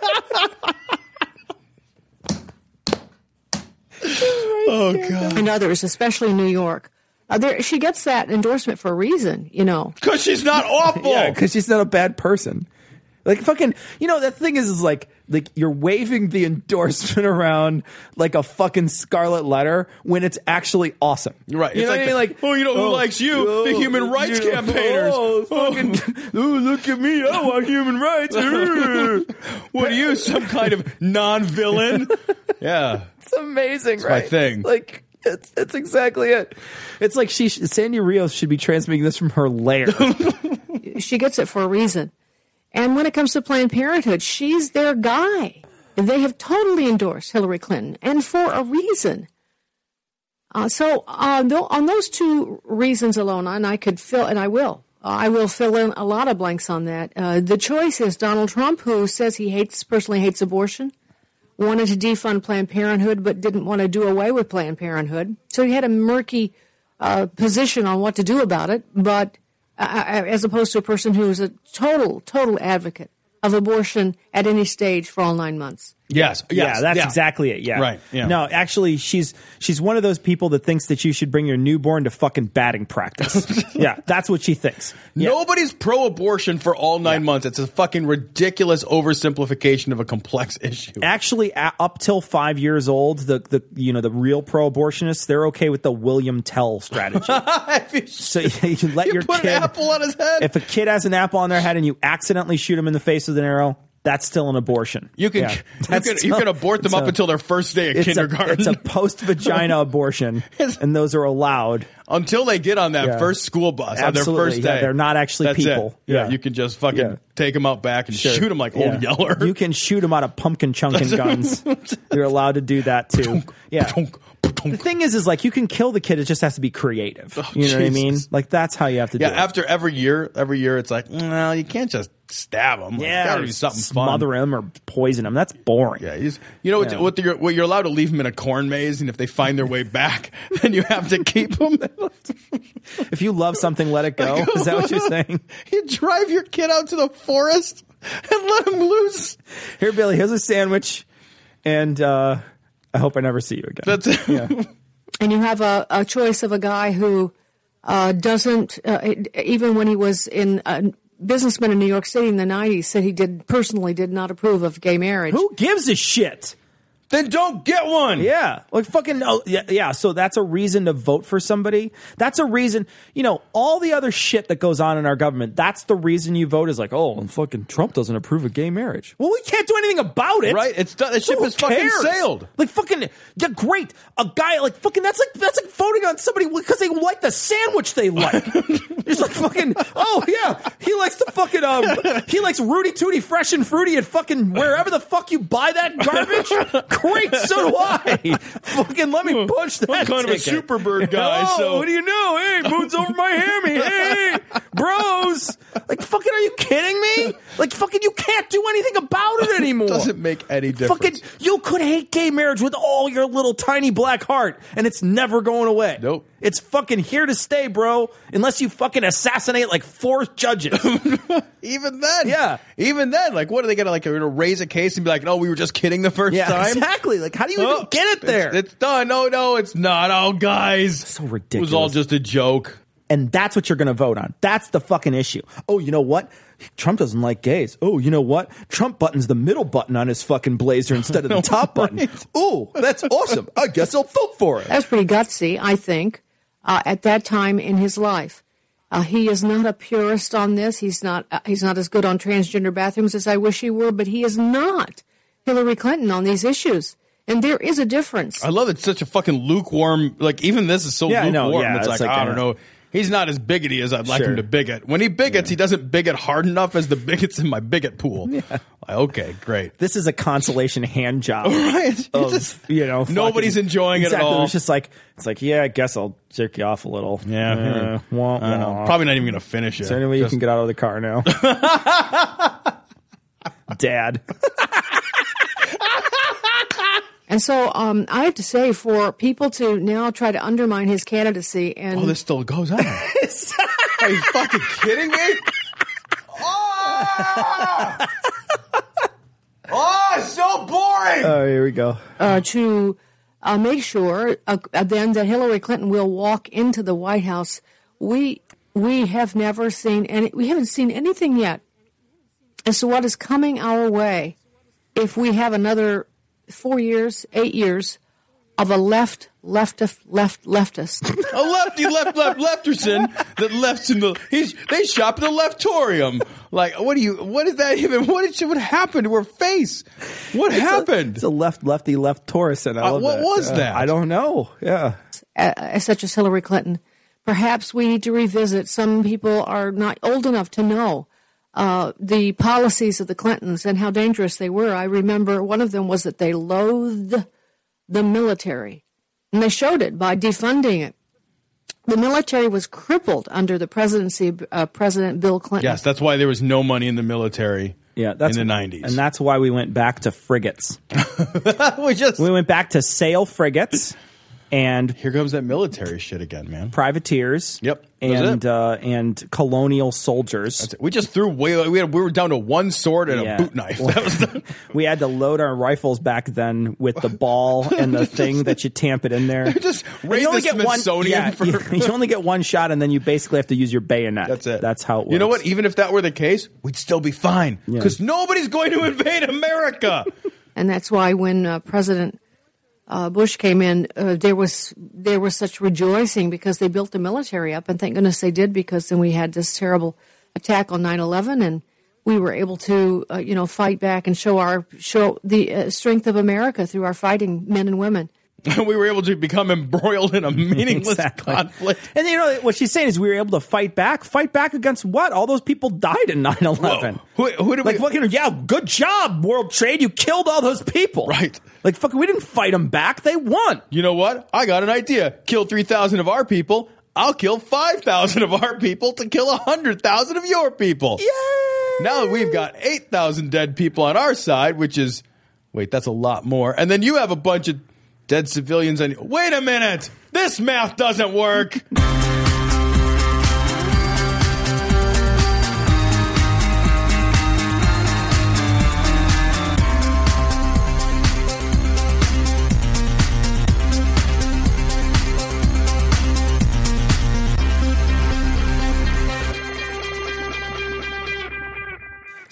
oh god. and others, especially in New York. Uh, there, she gets that endorsement for a reason, you know. Because she's not awful. Yeah, because she's not a bad person. Like fucking, you know, the thing is, is like, like you're waving the endorsement around like a fucking scarlet letter when it's actually awesome. Right. You It's know like what I mean? the- Like, oh, you know who likes you? The human rights you know, campaigners. Oh, fucking, oh, look at me. I want human rights. What are you, some kind of non-villain? Yeah. It's amazing, my right? thing. Like, it's it's exactly it. It's like she Sandy Rios should be transmitting this from her lair. She gets it for a reason. And when it comes to Planned Parenthood, she's their guy. And they have totally endorsed Hillary Clinton, and for a reason. Uh, so uh, th- on those two reasons alone, and I could fill, and I will, uh, I will fill in a lot of blanks on that. Uh, the choice is Donald Trump, who says he hates, personally hates abortion, wanted to defund Planned Parenthood, but didn't want to do away with Planned Parenthood. So he had a murky uh, position on what to do about it, but uh, as opposed to a person who is a total, total advocate of abortion at any stage for all nine months. Yes. yes yeah, that's yeah. exactly it. Yeah. Right, yeah. No, actually, she's she's one of those people that thinks that you should bring your newborn to fucking batting practice. Yeah, that's what she thinks. Yeah. Nobody's pro-abortion for all nine months. It's a fucking ridiculous oversimplification of a complex issue. Actually, a- up till five years old, the the you know the real pro-abortionists, they're okay with the William Tell strategy. So you can let You your put kid. an apple on his head. If a kid has an apple on their head and you accidentally shoot him in the face with an arrow, that's still an abortion. You can Yeah. you That's can, you still- can abort them it's up a- until their first day of it's kindergarten. A, it's a post-vagina abortion, and those are allowed. Until they get on that Yeah. first school bus on their Absolutely. first Yeah, day. they're not actually That's people. It. Yeah, Yeah. you can just fucking Yeah. take them out back and Sure. shoot them like Yeah. Old Yeller. You can shoot them out of pumpkin chunking guns. You're allowed to do that too. Yeah. The thing is, is like you can kill the kid. It just has to be creative. Oh, you know what I mean? Jesus. Like that's how you have to yeah, do it. after every year, every year it's like, well, you can't just stab them. Like, Yeah, you gotta or do something fun. smother him or poison him. That's boring. Yeah, you, just- you know what, Yeah. what, you're, what you're allowed to leave them in a corn maze, and if they find their way back, then you have to keep them. If you love something, let it go. Is that what you're saying? You drive your kid out to the forest and let him loose. Here, Billy. Here's a sandwich, and uh, I hope I never see you again. That's it. Yeah. And you have a, a choice of a guy who uh, doesn't, uh, even when he was in uh, businessman in New York City in the nineties said he did personally did not approve of gay marriage. Who gives a shit? Then don't get one. Yeah. Like fucking no. Yeah, yeah. So that's a reason to vote for somebody. That's a reason, you know, all the other shit that goes on in our government. That's the reason you vote is like, oh, and fucking Trump doesn't approve of gay marriage. Well, we can't do anything about it. Right. It's done. The ship Who is fucking cares? sailed. Like fucking, yeah, great. A guy like fucking, that's like, that's like voting on somebody because they like the sandwich they like. It's like fucking, oh yeah, he likes the fucking, um, he likes Rudy Tooty Fresh and Fruity at fucking wherever the fuck you buy that garbage. Great, so do I. Fucking let me push that. I'm kind ticket. of a superbird guy. Oh, so what do you know? Hey, moon's over Miami. Hey, bros. Like, fucking, are you kidding me? Like, fucking, you can't do anything about it anymore. Doesn't make any difference. Fucking, you could hate gay marriage with all your little tiny black heart, and it's never going away. Nope. It's fucking here to stay, bro. Unless you fucking assassinate like four judges. Even then, yeah. Even then, like, what are they gonna like? They're gonna raise a case and be like, "No, we were just kidding the first Yeah, time." exactly. Like, how do you Oh, even get it there? It's, it's done. No, no, it's not. Oh, guys, so it ridiculous. was all just a joke. And that's what you're going to vote on. That's the fucking issue. Oh, you know what? Trump doesn't like gays. Oh, you know what? Trump buttons the middle button on his fucking blazer instead of the top button. Oh, that's awesome. I guess I'll vote for it. That's pretty gutsy, I think, uh, at that time in his life. Uh, he is not a purist on this. He's not. Uh, he's not as good on transgender bathrooms as I wish he were, but he is not Hillary Clinton on these issues. And there is a difference. I love it's such a fucking lukewarm. Like, even this is so Yeah, I know. lukewarm. Yeah, it's, it's like, like I a- don't know. He's not as biggety as I'd like Sure. him to bigot. When he bigots, he doesn't bigot hard enough as the bigots in my bigot pool. Yeah. Like, okay, great. This is a consolation hand job. Right. You Of, just- you know, nobody's fucking- enjoying it at exactly. all. It's just like, it's like, yeah, I guess I'll jerk you off a little. Yeah. Uh, wah, I don't know. wah. Probably not even going to finish it. Is there any way Just- you can get out of the car now? Dad. And so um, I have to say, for people to now try to undermine his candidacy and Oh, this still goes on. Are you fucking kidding me? Oh, oh it's so boring. Oh, here we go. uh, to uh, make sure uh, then that Hillary Clinton will walk into the White House, we we have never seen any. We haven't seen anything yet as to what is coming our way if we have another four years, eight years of a left, left, left, leftist. A lefty, left, left, lefterson that left in the. He's they shop in the leftorium. Like, what do you? What is that even? What did what happened to her face? What It's happened? A, it's a left, lefty, left Taurus, and I Uh, love what that. was Uh, that? I don't know. Yeah. uh, such as Hillary Clinton. Perhaps we need to revisit. Some people are not old enough to know uh, the policies of the Clintons and how dangerous they were. I remember one of them was that they loathed the military, and they showed it by defunding it. The military was crippled under the presidency of uh, President Bill Clinton. Yes, that's why there was no money in the military. Yeah, that's in the nineties, and that's why we went back to frigates. we just we went back to sail frigates, and here comes that military shit again, man. Privateers. Yep, that's and it. uh, and colonial soldiers. That's it. We just threw way. We had, we were down to one sword and Yeah. a boot knife. That was the, We had to load our rifles back then with the ball and the thing that you tamp it in there. just And raid you only the get one. Smithsonian Yeah, for. you, you only get one shot, and then you basically have to use your bayonet. That's it. That's how it works. You know what? Even if that were the case, we'd still be fine Yeah. because nobody's going to invade America. And that's why when uh, President uh, Bush came in, uh, there was there was such rejoicing because they built the military up, and thank goodness they did, because then we had this terrible attack on nine eleven, and we were able to uh, you know fight back and show our show the uh, strength of America through our fighting men and women. We were able to become embroiled in a meaningless Exactly. conflict. And you know what she's saying is we were able to fight back. Fight back against what? All those people died in nine eleven. Who, who did Like, we? fucking, yeah, good job, World Trade. You killed all those people. Right. Like, fucking, we didn't fight them back. They won. You know what? I got an idea. Kill three thousand of our people. I'll kill five thousand of our people to kill one hundred thousand of your people. Yay! Now that we've got eight thousand dead people on our side, which is, wait, that's a lot more. And then you have a bunch of dead civilians. And wait a minute. This math doesn't work.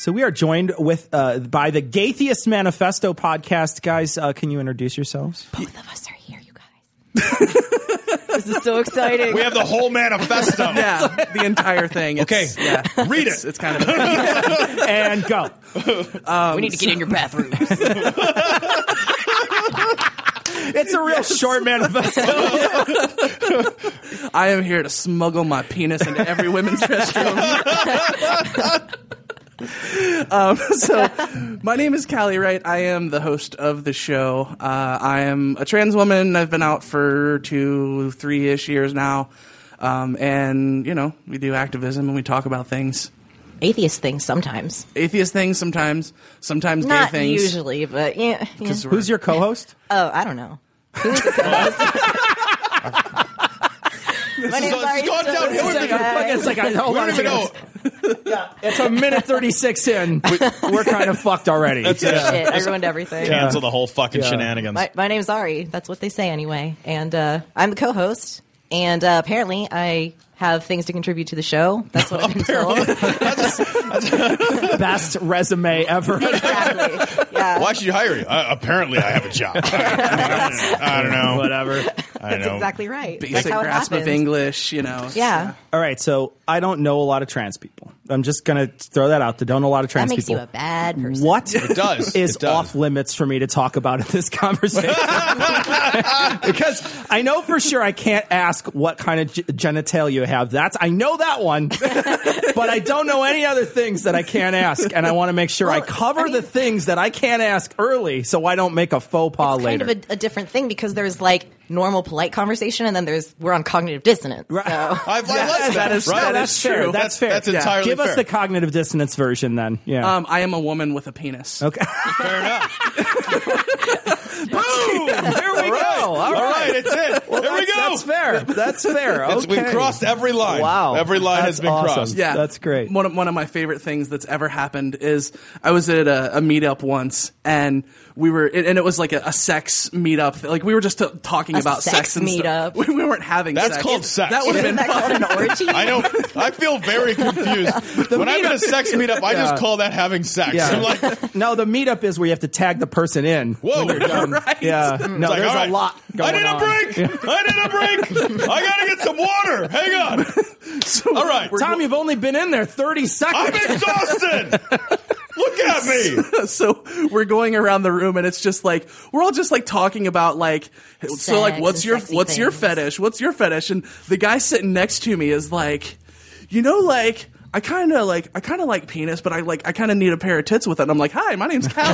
So we are joined with uh, by the Gaytheist Manifesto podcast. Guys, uh, can you introduce yourselves? Both of us are here, you guys. This is so exciting. We have the whole manifesto. Yeah, the entire thing. It's, Okay, yeah, read it's, it. It's kind of And go. Um, we need to get in your bathrooms. It's a real short manifesto. I am here to smuggle my penis into every women's restroom. um, so, my name is Callie Wright. I am the host of the show. Uh, I am a trans woman. I've been out for two, three-ish years now. Um, and, you know, we do activism and we talk about things. Atheist things sometimes. Atheist things sometimes. Sometimes Not gay things. usually, but yeah. yeah. Who's your co-host? Oh, I don't know. Who's the co-host? My name's Ari going down. Stone. Here we It's like, it's like, hold We on don't a even know. second. Yeah, it's a minute thirty-six in. We're kind of fucked already. That's it. Shit, I ruined everything. Cancel the whole fucking Yeah. shenanigans. My, my name's Ari. That's what they say anyway. And uh, I'm the co-host. And uh, apparently I have things to contribute to the show. That's what I've been told. Best resume ever. Exactly. Yeah. Why should you hire you? Uh, apparently, I have a job. I don't know. Whatever. I That's know. exactly right. That's Basic how it grasp of happened. English, you know. Yeah. All right, so I don't know a lot of trans people. I'm just going to throw that out there. Don't know a lot of That trans makes people. you a bad person. What It does. is It does. off limits for me to talk about in this conversation? Because I know for sure I can't ask what kind of g- genitalia you have. That's I know that one, but I don't know any other things that I can't ask, and I want to make sure I Well, cover I mean- the things that I can't ask early, so I don't make a faux pas It's later. kind of a, a different thing because there's like normal polite conversation and then there's we're on cognitive dissonance. So. I, I like that. that is- right? that that's is fair. true. That's fair. That's entirely Give fair. us the cognitive dissonance version, then. Yeah. Um, I am a woman with a penis. okay. Fair enough. Boom! Here we go. All All right, it's it. Well, Here we that's, go. That's fair. That's fair. It's- Okay. We've crossed every line. Wow. Every line That's has been awesome. crossed. Yeah, That's great. One of, one of my favorite things that's ever happened is I was at a, a meetup once, and we were, and it was like a, a sex meetup. Like we were just t- talking A about sex sex and meetup? stuff. We, we weren't having. That's sex. called sex. That would have Isn't been that fun. called an orgy? I know. I feel very confused. When I'm in a sex meetup, I Yeah. just call that having sex. Yeah. I'm like, No, the meetup is where you have to tag the person in. whoa. when you're done. Right. Yeah. No, It's like, there's all right, a lot going I need on. a break. I need a break. I gotta get some water. Hang on. So All right. Tom, you've only been in there thirty seconds. I'm exhausted. Look at me. So we're going around the room, and it's just like we're all just like talking about like, so like, Sex what's and your sexy what's your things. fetish? What's your fetish? And the guy sitting next to me is like, you know, like. I kind of like I kind of like penis, but I like I kind of need a pair of tits with it. And I'm like, "Hi, my name's Callie."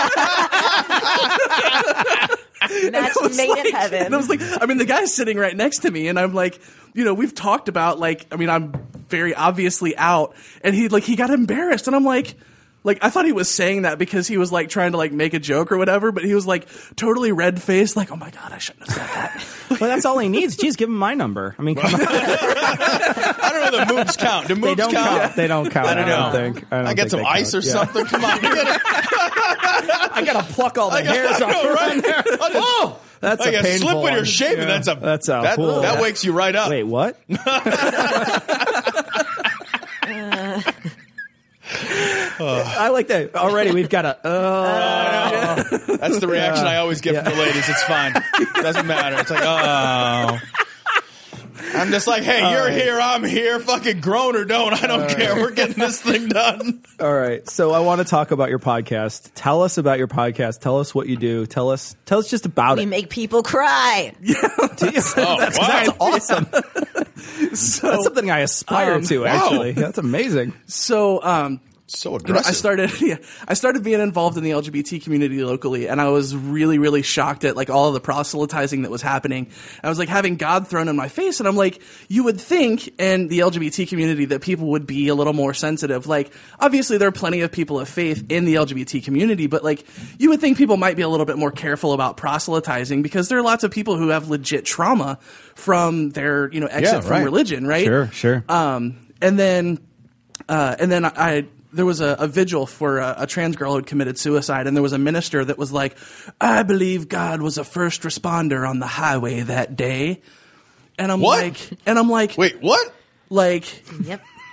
Match I was made like- in heaven. And I was like, I mean, the guy's sitting right next to me, and I'm like, you know, we've talked about like, I mean, I'm very obviously out, and he like he got embarrassed, and I'm like. Like, I thought he was saying that because he was, like, trying to, like, make a joke or whatever, but he was, like, totally red-faced, like, oh, my God, I shouldn't have said that. Well, that's all he needs. Jeez, give him my number. I mean, come on. I don't know. The moves count. Do moves They don't count? count. They don't count. I don't know. I don't think. I, don't I get think some they ice count. or Yeah. something. Come on. I gotta pluck all the I got- hairs I off know, right? around there. I just- Oh, that's Like a a painful slip when you're one. shaving. Yeah. That's a that's a that, cool. that wakes you right up. Wait, what? I like that. Already, we've got a. Uh, That's the reaction Yeah. I always get from the ladies. It's fine. Doesn't matter. It's like, oh. I'm just like, hey, you're here, I'm here. Fucking grown or don't. I don't care. We're getting this thing done. All right. So I want to talk about your podcast. Tell us about your podcast. Tell us what you do. Tell us. Tell us just about We it. make people cry. Oh, that's, wow. that's awesome. So, That's something I aspire um, to. wow. Actually, that's amazing. so, um, So you know, aggressive. I started, yeah, I started being involved in the L G B T community locally, and I was really, really shocked at like all of the proselytizing that was happening. I was like having God thrown in my face, and I'm like, you would think in the L G B T community that people would be a little more sensitive. Like, obviously, there are plenty of people of faith in the L G B T community, but like, you would think people might be a little bit more careful about proselytizing because there are lots of people who have legit trauma from their, you know, exit Yeah, from right. religion, right? Sure, sure. Um, and then, uh, and then I, there was a, a vigil for a, a trans girl who had committed suicide, and there was a minister that was like, I believe God was a first responder on the highway that day. And I'm What? like, and I'm like, Wait, what? like, Yep.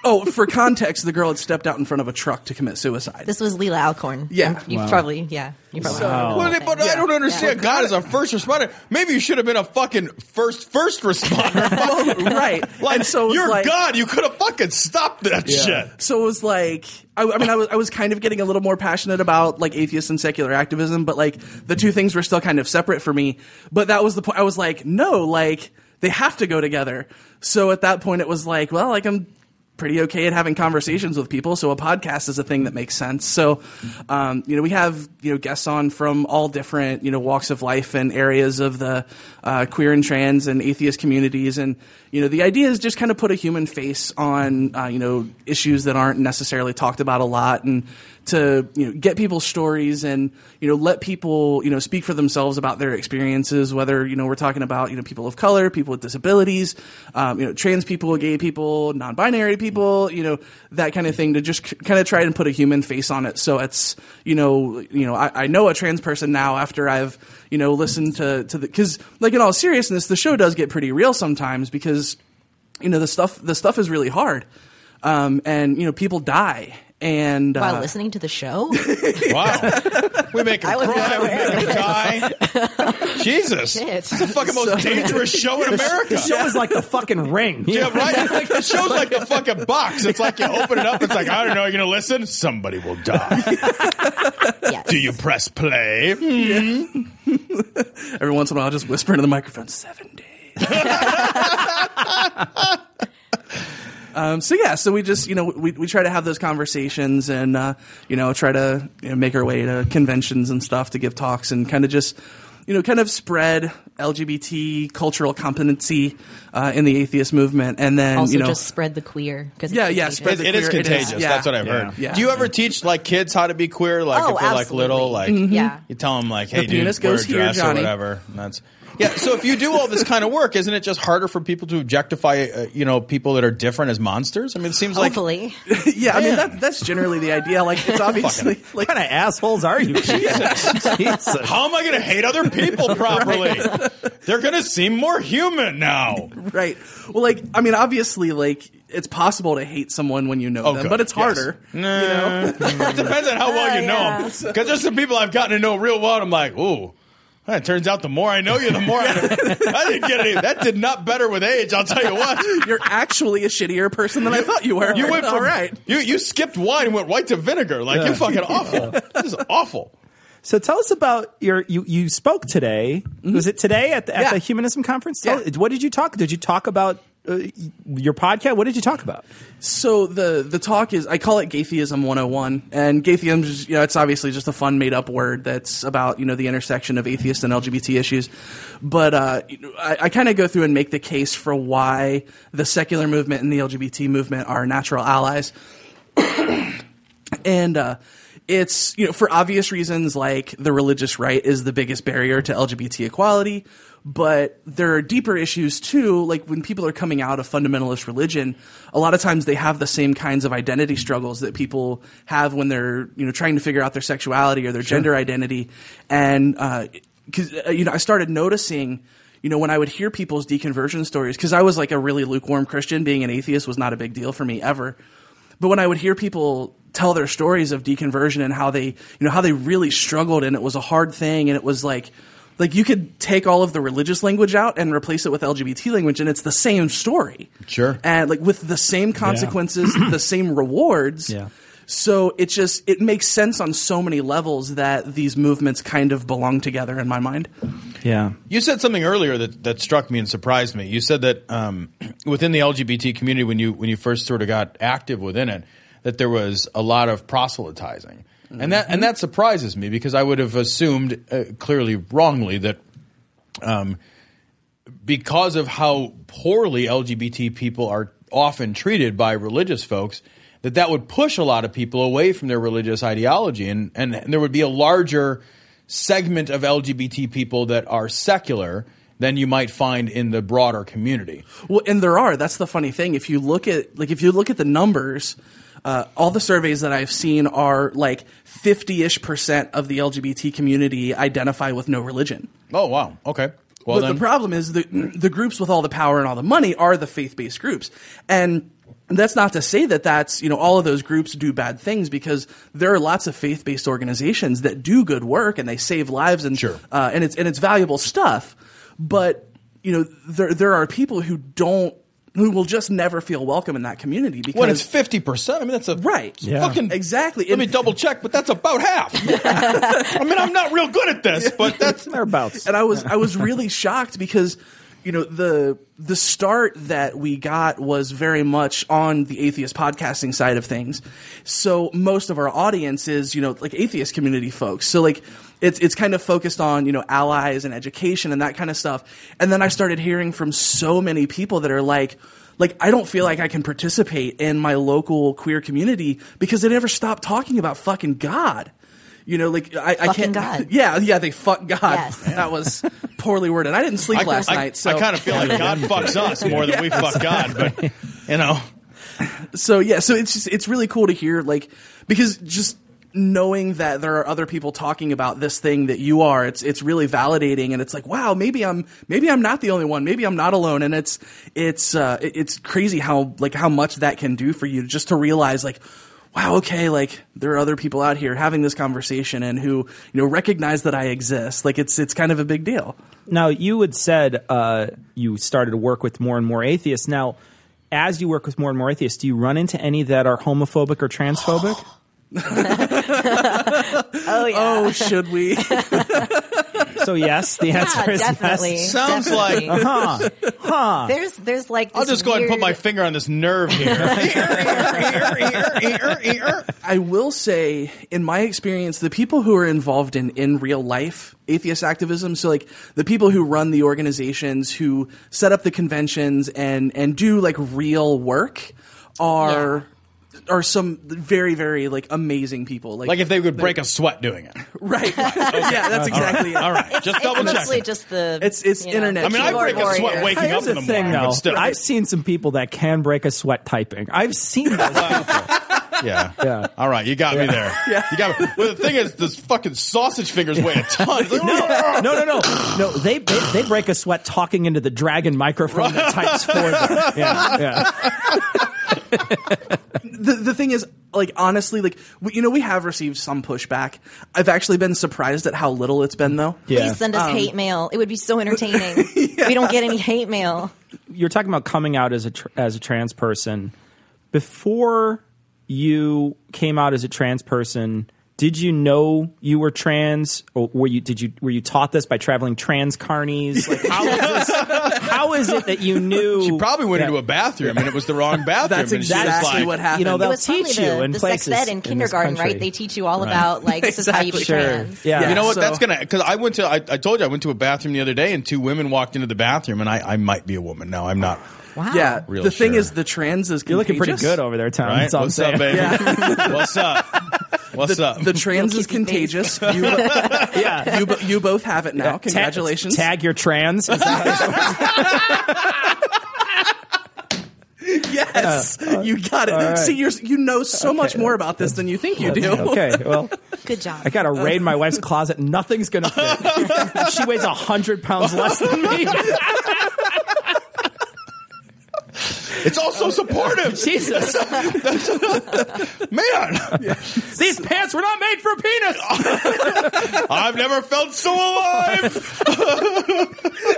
Oh, for context, the girl had stepped out in front of a truck to commit suicide. This was Leela Alcorn. Yeah. You Wow. probably, yeah. You probably So- know the But, whole but thing. I don't understand. Yeah. God is a first responder. Maybe you should have been a fucking first first responder. Right. Like, And so it was you're like- God. You could have fucking stopped that shit. So it was like, I, I mean, I was, I was kind of getting a little more passionate about like atheist and secular activism, but like the two things were still kind of separate for me. But that was the point. I was like, no, like they have to go together. So at that point, it was like, well, like I'm pretty okay at having conversations with people, so a podcast is a thing that makes sense. So, um, you know, we have you know guests on from all different you know walks of life and areas of the uh, queer and trans and atheist communities, and you know, the idea is just kind of put a human face on uh, you know issues that aren't necessarily talked about a lot, and to you know get people's stories and you know let people you know speak for themselves about their experiences, whether you know we're talking about you know people of color, people with disabilities, um, you know trans people, gay people, non-binary people, you know that kind of thing, to just c- kind of try and put a human face on it. So it's you know you know I, I know a trans person now after I've you know listened to to the, because like in all seriousness, the show does get pretty real sometimes because you know the stuff the stuff is really hard, um, and you know people die. And While uh, listening to the show? Wow. We make him I was cry, not we aware. make him die. Jesus. Shit. It's the fucking most dangerous show in America. The show is like the fucking Ring. Yeah, right? The show's like the fucking box. It's like you open it up, it's like, I don't know, you're going to listen? Somebody will die. Yes. Do you press play? Hmm. every once in a while, I'll just whisper into the microphone, seven days. Um, so yeah, so we just you know we we try to have those conversations and uh, you know try to you know, make our way to conventions and stuff to give talks and kind of just you know kind of spread L G B T cultural competency uh, in the atheist movement, and then Also you know just spread the queer. Cause Yeah, it's yeah, contagious. spread the It is queer- it is, contagious. yeah. That's what I've Yeah. heard. Yeah. Do you ever teach like kids how to be queer? Like Oh, if they're like absolutely. little, like Mm-hmm. Yeah. you tell them like, hey, The penis dude, wear a goes here, dress or Johnny. whatever. And that's yeah. So if you do all this kind of work, isn't it just harder for people to objectify, uh, you know, people that are different as monsters? I mean, it seems like Hopefully. yeah, I mean that that's generally the idea. Like it's obviously like What kind of assholes are you? Jesus. Jesus. how am I going to hate other people properly? They're going to seem more human now. right. Well, like I mean, obviously, like it's possible to hate someone when you know Oh, them, good. but it's Yes. harder. Nah. It depends on how well you know them. Because there's some people I've gotten to know real well, and I'm like, ooh. Well, it turns out the more I know you, the more I, I didn't get any. That did not better with age. I'll tell you what. You're actually a shittier person than I thought you were. You went from all right. You you skipped wine and went right to vinegar. Like you're fucking awful. This is awful. So tell us about your you you spoke today. Was it today at the, at Yeah. the Humanism conference? Tell- Yeah. What did you talk? Did you talk about uh, your podcast? What did you talk about? So the the talk is, I call it Gaytheism one oh one, and Gaytheism is, you know, it's obviously just a fun made up word that's about, you know, the intersection of atheist and L G B T issues. But uh, you know, I, I kind of go through and make the case for why the secular movement and the L G B T movement are natural allies. And uh, it's, you know, for obvious reasons, like the religious right is the biggest barrier to L G B T equality. But there are deeper issues too, like when people are coming out of fundamentalist religion, a lot of times they have the same kinds of identity struggles that people have when they're, you know, trying to figure out their sexuality or their gender identity. And, uh, cause, uh, you know, I started noticing, you know, when I would hear people's deconversion stories, cause I was like a really lukewarm Christian, being an atheist was not a big deal for me ever. But when I would hear people tell their stories of deconversion and how they, you know, how they really struggled and it was a hard thing and it was like, like you could take all of the religious language out and replace it with L G B T language and it's the same story. Sure. And like with the same consequences, the same rewards. Yeah. So it just, it makes sense on so many levels that these movements kind of belong together in my mind. Yeah. You said something earlier that, that struck me and surprised me. You said that um, within the L G B T community, when you when you first sort of got active within it, that there was a lot of proselytizing. And that and that surprises me because I would have assumed, uh, clearly wrongly, that um, because of how poorly L G B T people are often treated by religious folks, that that would push a lot of people away from their religious ideology, and, and, and there would be a larger segment of L G B T people that are secular than you might find in the broader community. Well, and there are. That's the funny thing. If you look at like if you look at the numbers. Uh, all the surveys that I've seen are like fifty-ish percent of the L G B T community identify with no religion. Oh, wow. Okay. Well, but then, the problem is the the groups with all the power and all the money are the faith-based groups. And that's not to say that that's, you know, all of those groups do bad things, because there are lots of faith-based organizations that do good work and they save lives, and Sure. uh, and it's and it's valuable stuff. But, you know, there there are people who don't who will just never feel welcome in that community because when it's fifty percent. I mean, that's a right. Yeah. Fucking exactly. Let me double check, but that's about half. I mean, I'm not real good at this, but that's thereabouts. And I was I was really shocked because, you know, the the start that we got was very much on the atheist podcasting side of things. So most of our audience is, you know, like atheist community folks. So like it's it's kind of focused on, you know, allies and education and that kind of stuff. And then I started hearing from so many people that are like, like, I don't feel like I can participate in my local queer community because they never stop talking about fucking God. You know, like I, I Fucking can't. God. Yeah, yeah, they fuck God. Yes. That was poorly worded. I didn't sleep I, last I, night. So I kind of feel like God fucks us more than we fuck God, but you know. So yeah, so it's just, it's really cool to hear, like, because just knowing that there are other people talking about this thing that you are, it's it's really validating, and it's like, wow, maybe I'm maybe I'm not the only one, maybe I'm not alone, and it's it's uh, it's crazy how like how much that can do for you just to realize like, wow, okay, like there are other people out here having this conversation and who, you know, recognize that I exist. Like it's it's kind of a big deal. Now, you had said uh, you started to work with more and more atheists. Now, as you work with more and more atheists, do you run into any that are homophobic or transphobic? Oh yeah. Oh, should we? So yes, the answer Yeah, is definitely. yes. Sounds Definitely. like Huh. Huh. There's there's like I'll this just go ahead and put weird- my finger on this nerve here. I will say, in my experience, the people who are involved in, in real life atheist activism, so like the people who run the organizations, who set up the conventions and, and do like real work are are some very, very like amazing people. Like, Like if they would break a sweat doing it. right. Yeah, that's exactly it. All right, just It's double mostly check. just the It's it's you know, internet. I mean, I keyboard break a sweat warrior. waking Here's up in the the thing, morning, though. but still. I've seen some people that can break a sweat typing. I've seen those people. Yeah. Yeah. All right, you got me there. Yeah. You got me. Well, the thing is, those fucking sausage fingers weigh a ton. It's like, No, no, no, no. No, they, they they break a sweat talking into the Dragon microphone that types for them. Yeah, yeah. the the thing is, like, honestly, like, we, you know, we have received some pushback. I've actually been surprised at how little it's been, though. Yeah. Please send us Um, hate mail. It would be so entertaining. We don't get any hate mail. You're talking about coming out as a tr- as a trans person. Before you came out as a trans person, did you know you were trans, or were you did you were you taught this by traveling trans carnies? Like how is this, how is it that you knew? She probably went that- into a bathroom and it was the wrong bathroom. That's and she was exactly like, what happened. You know, they'll It was probably teach the, you in the places sex ed in this kindergarten, country. right? They teach you all Right. about like this is how you be Exactly. trans. Yeah. You know what? So- That's gonna because I went to I, I told you I went to a bathroom the other day and two women walked into the bathroom and I, I might be a woman now. I'm not. Wow. Yeah. Real the thing sure. is, the trans is You're looking pretty contagious. good over there, Tom. Right? That's all I'm What's up, saying. baby? What's up? What's up? The trans You'll is keep your face. contagious. You, Yeah. you, bo- you both have it now. Ta- Congratulations. Tag your trans. Is that Yes, you got it. right. See, you're, you know so much more about this than you think you do. okay? Well, Good job. I got to raid my wife's closet. Nothing's gonna fit. She weighs a hundred pounds less than me. It's also supportive. Jesus, Man, these pants were not made for a penis. I've never felt so alive.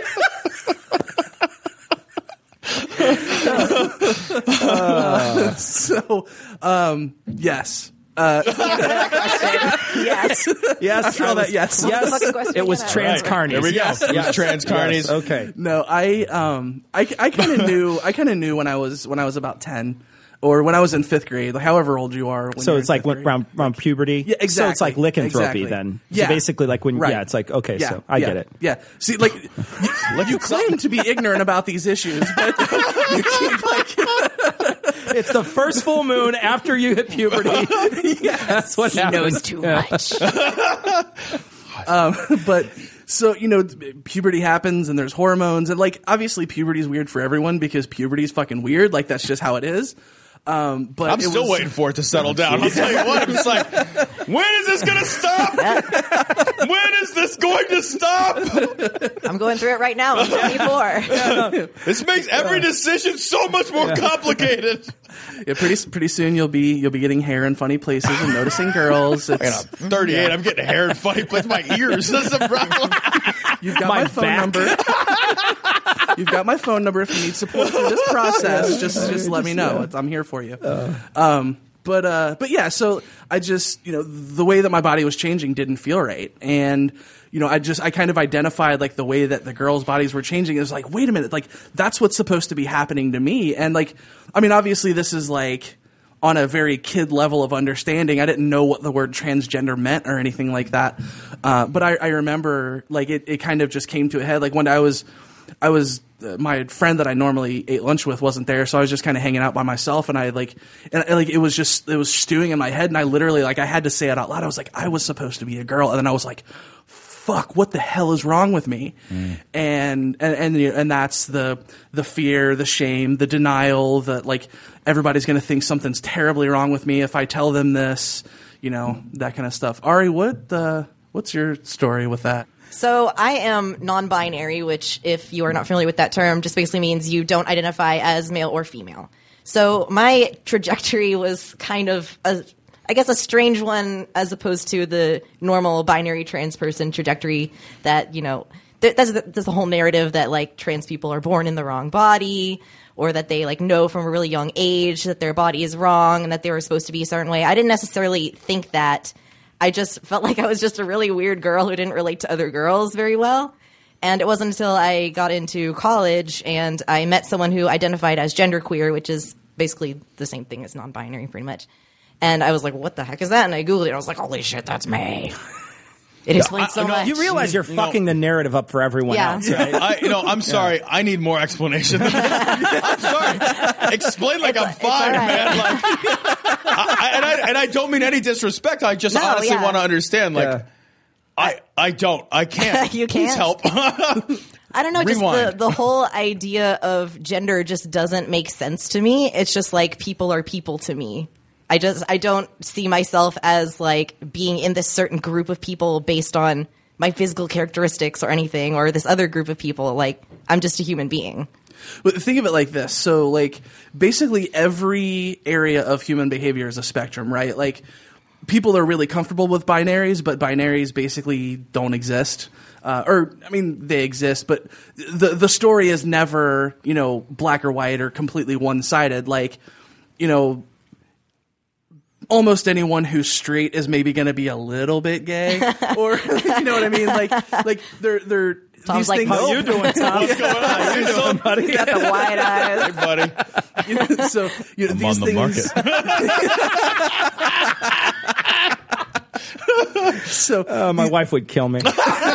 So, um, yes. Uh, yes. Yes, After all I that, was- yes. What was the Yes, fucking question it was again? trans Right. carnies. There we go. Yes, It was yes, trans carnies. yes. Okay. No, I um I, I kind of knew I kind of knew when I was when I was about ten or when I was in fifth grade, however old you are. When So you're it's in like fifth when, grade. around, around puberty. Yeah, exactly. So it's like lycanthropy Exactly. then. Yeah. So basically, like when Right. yeah, it's like okay, Yeah, so I yeah, get it. Yeah. See, like you, you claim to be ignorant about these issues, but you keep like It's the first full moon after you hit puberty. That's what He happens. knows too Yeah. much. um, but so you know, puberty happens and there's hormones and like obviously puberty is weird for everyone because puberty is fucking weird. Like that's just how it is. Um, but I'm it still was, waiting for it to settle down. I'll tell you what. I'm just like, when is this going to stop? When is this going to stop? I'm going through it right now. I'm twenty-four. This makes every decision so much more complicated. Yeah, pretty pretty soon you'll be you'll be getting hair in funny places and noticing girls. It's, I'm thirty-eight. I'm getting hair in funny places. My ears. That's the problem. You've got My my, phone back. number. You've got my phone number. If you need support through this process, just just let me know. I'm here for you. Um, but uh, but yeah, so I just you know the way that my body was changing didn't feel right, and you know I just I kind of identified like the way that the girls' bodies were changing. It was like, wait a minute, like that's what's supposed to be happening to me, and like I mean, obviously this is like on a very kid level of understanding. I didn't know what the word transgender meant or anything like that, uh, but I, I remember like it, it kind of just came to a head. Like when I was I was uh, my friend that I normally ate lunch with wasn't there, so I was just kind of hanging out by myself, and I like, and, and like it was just it was stewing in my head, and I literally like I had to say it out loud. I was like, I was supposed to be a girl, and then I was like, fuck, what the hell is wrong with me? Mm. And and and and that's the the fear, the shame, the denial that like everybody's going to think something's terribly wrong with me if I tell them this, you know, that kind of stuff. Ari, what uh, what's your story with that? So I am non-binary, which, if you are not familiar with that term, just basically means you don't identify as male or female. So my trajectory was kind of, a, I guess, a strange one as opposed to the normal binary trans person trajectory that, you know, th- there's, there's a whole narrative that, like, trans people are born in the wrong body, or that they, like, know from a really young age that their body is wrong and that they were supposed to be a certain way. I didn't necessarily think that. I just felt like I was just a really weird girl who didn't relate to other girls very well. And it wasn't until I got into college and I met someone who identified as genderqueer, which is basically the same thing as non-binary pretty much. And I was like, what the heck is that? And I Googled it. I was like, holy shit, that's me. It explains so I, much. You realize you're You fucking know, the narrative up for everyone Yeah. else, right? I, you know, I'm sorry. I need more explanation. I'm sorry. Explain like It's- I'm it's fine, all right. man. Like, I, I, and, I, and I don't mean any disrespect. I just No, honestly yeah. want to understand. Like, Yeah. I, I don't. I can't. You Please can't? help. I don't know, just the, Rewind. the whole idea of gender just doesn't make sense to me. It's just like people are people to me. I just I don't see myself as like being in this certain group of people based on my physical characteristics or anything, or this other group of people. Like, I'm just a human being. But think of it like this. So, like, basically every area of human behavior is a spectrum, right? Like, people are really comfortable with binaries, but binaries basically don't exist. Uh, or, I mean, they exist, but the the story is never, you know, black or white or completely one-sided. Like, you know, almost anyone who's straight is maybe going to be a little bit gay, or you know what I mean? Like, like they're they're Tom's these like, things. "How you doing, Tom? What's going on? How you doing, buddy? He's got the wide eyes. Hey, buddy. You know, so you know, I'm these on the things. so Uh, my wife would kill me.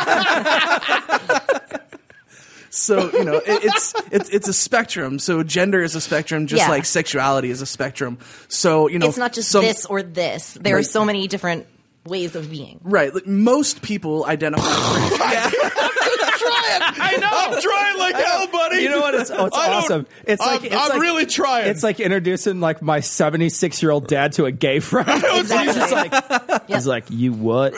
So you know, it, it's it's it's a spectrum. So gender is a spectrum, just Yeah. like sexuality is a spectrum. So you know, It's not just some- this or this. There are Right. so many different ways of being. Right. Like, most people identify. yeah. I know. I'm trying like hell, buddy. You know what? It's, oh, it's I don't- awesome. It's like I'm, it's I'm like, really trying. It's like introducing like my seventy-six year old dad to a gay friend. Exactly. He's just like, he's like, you what?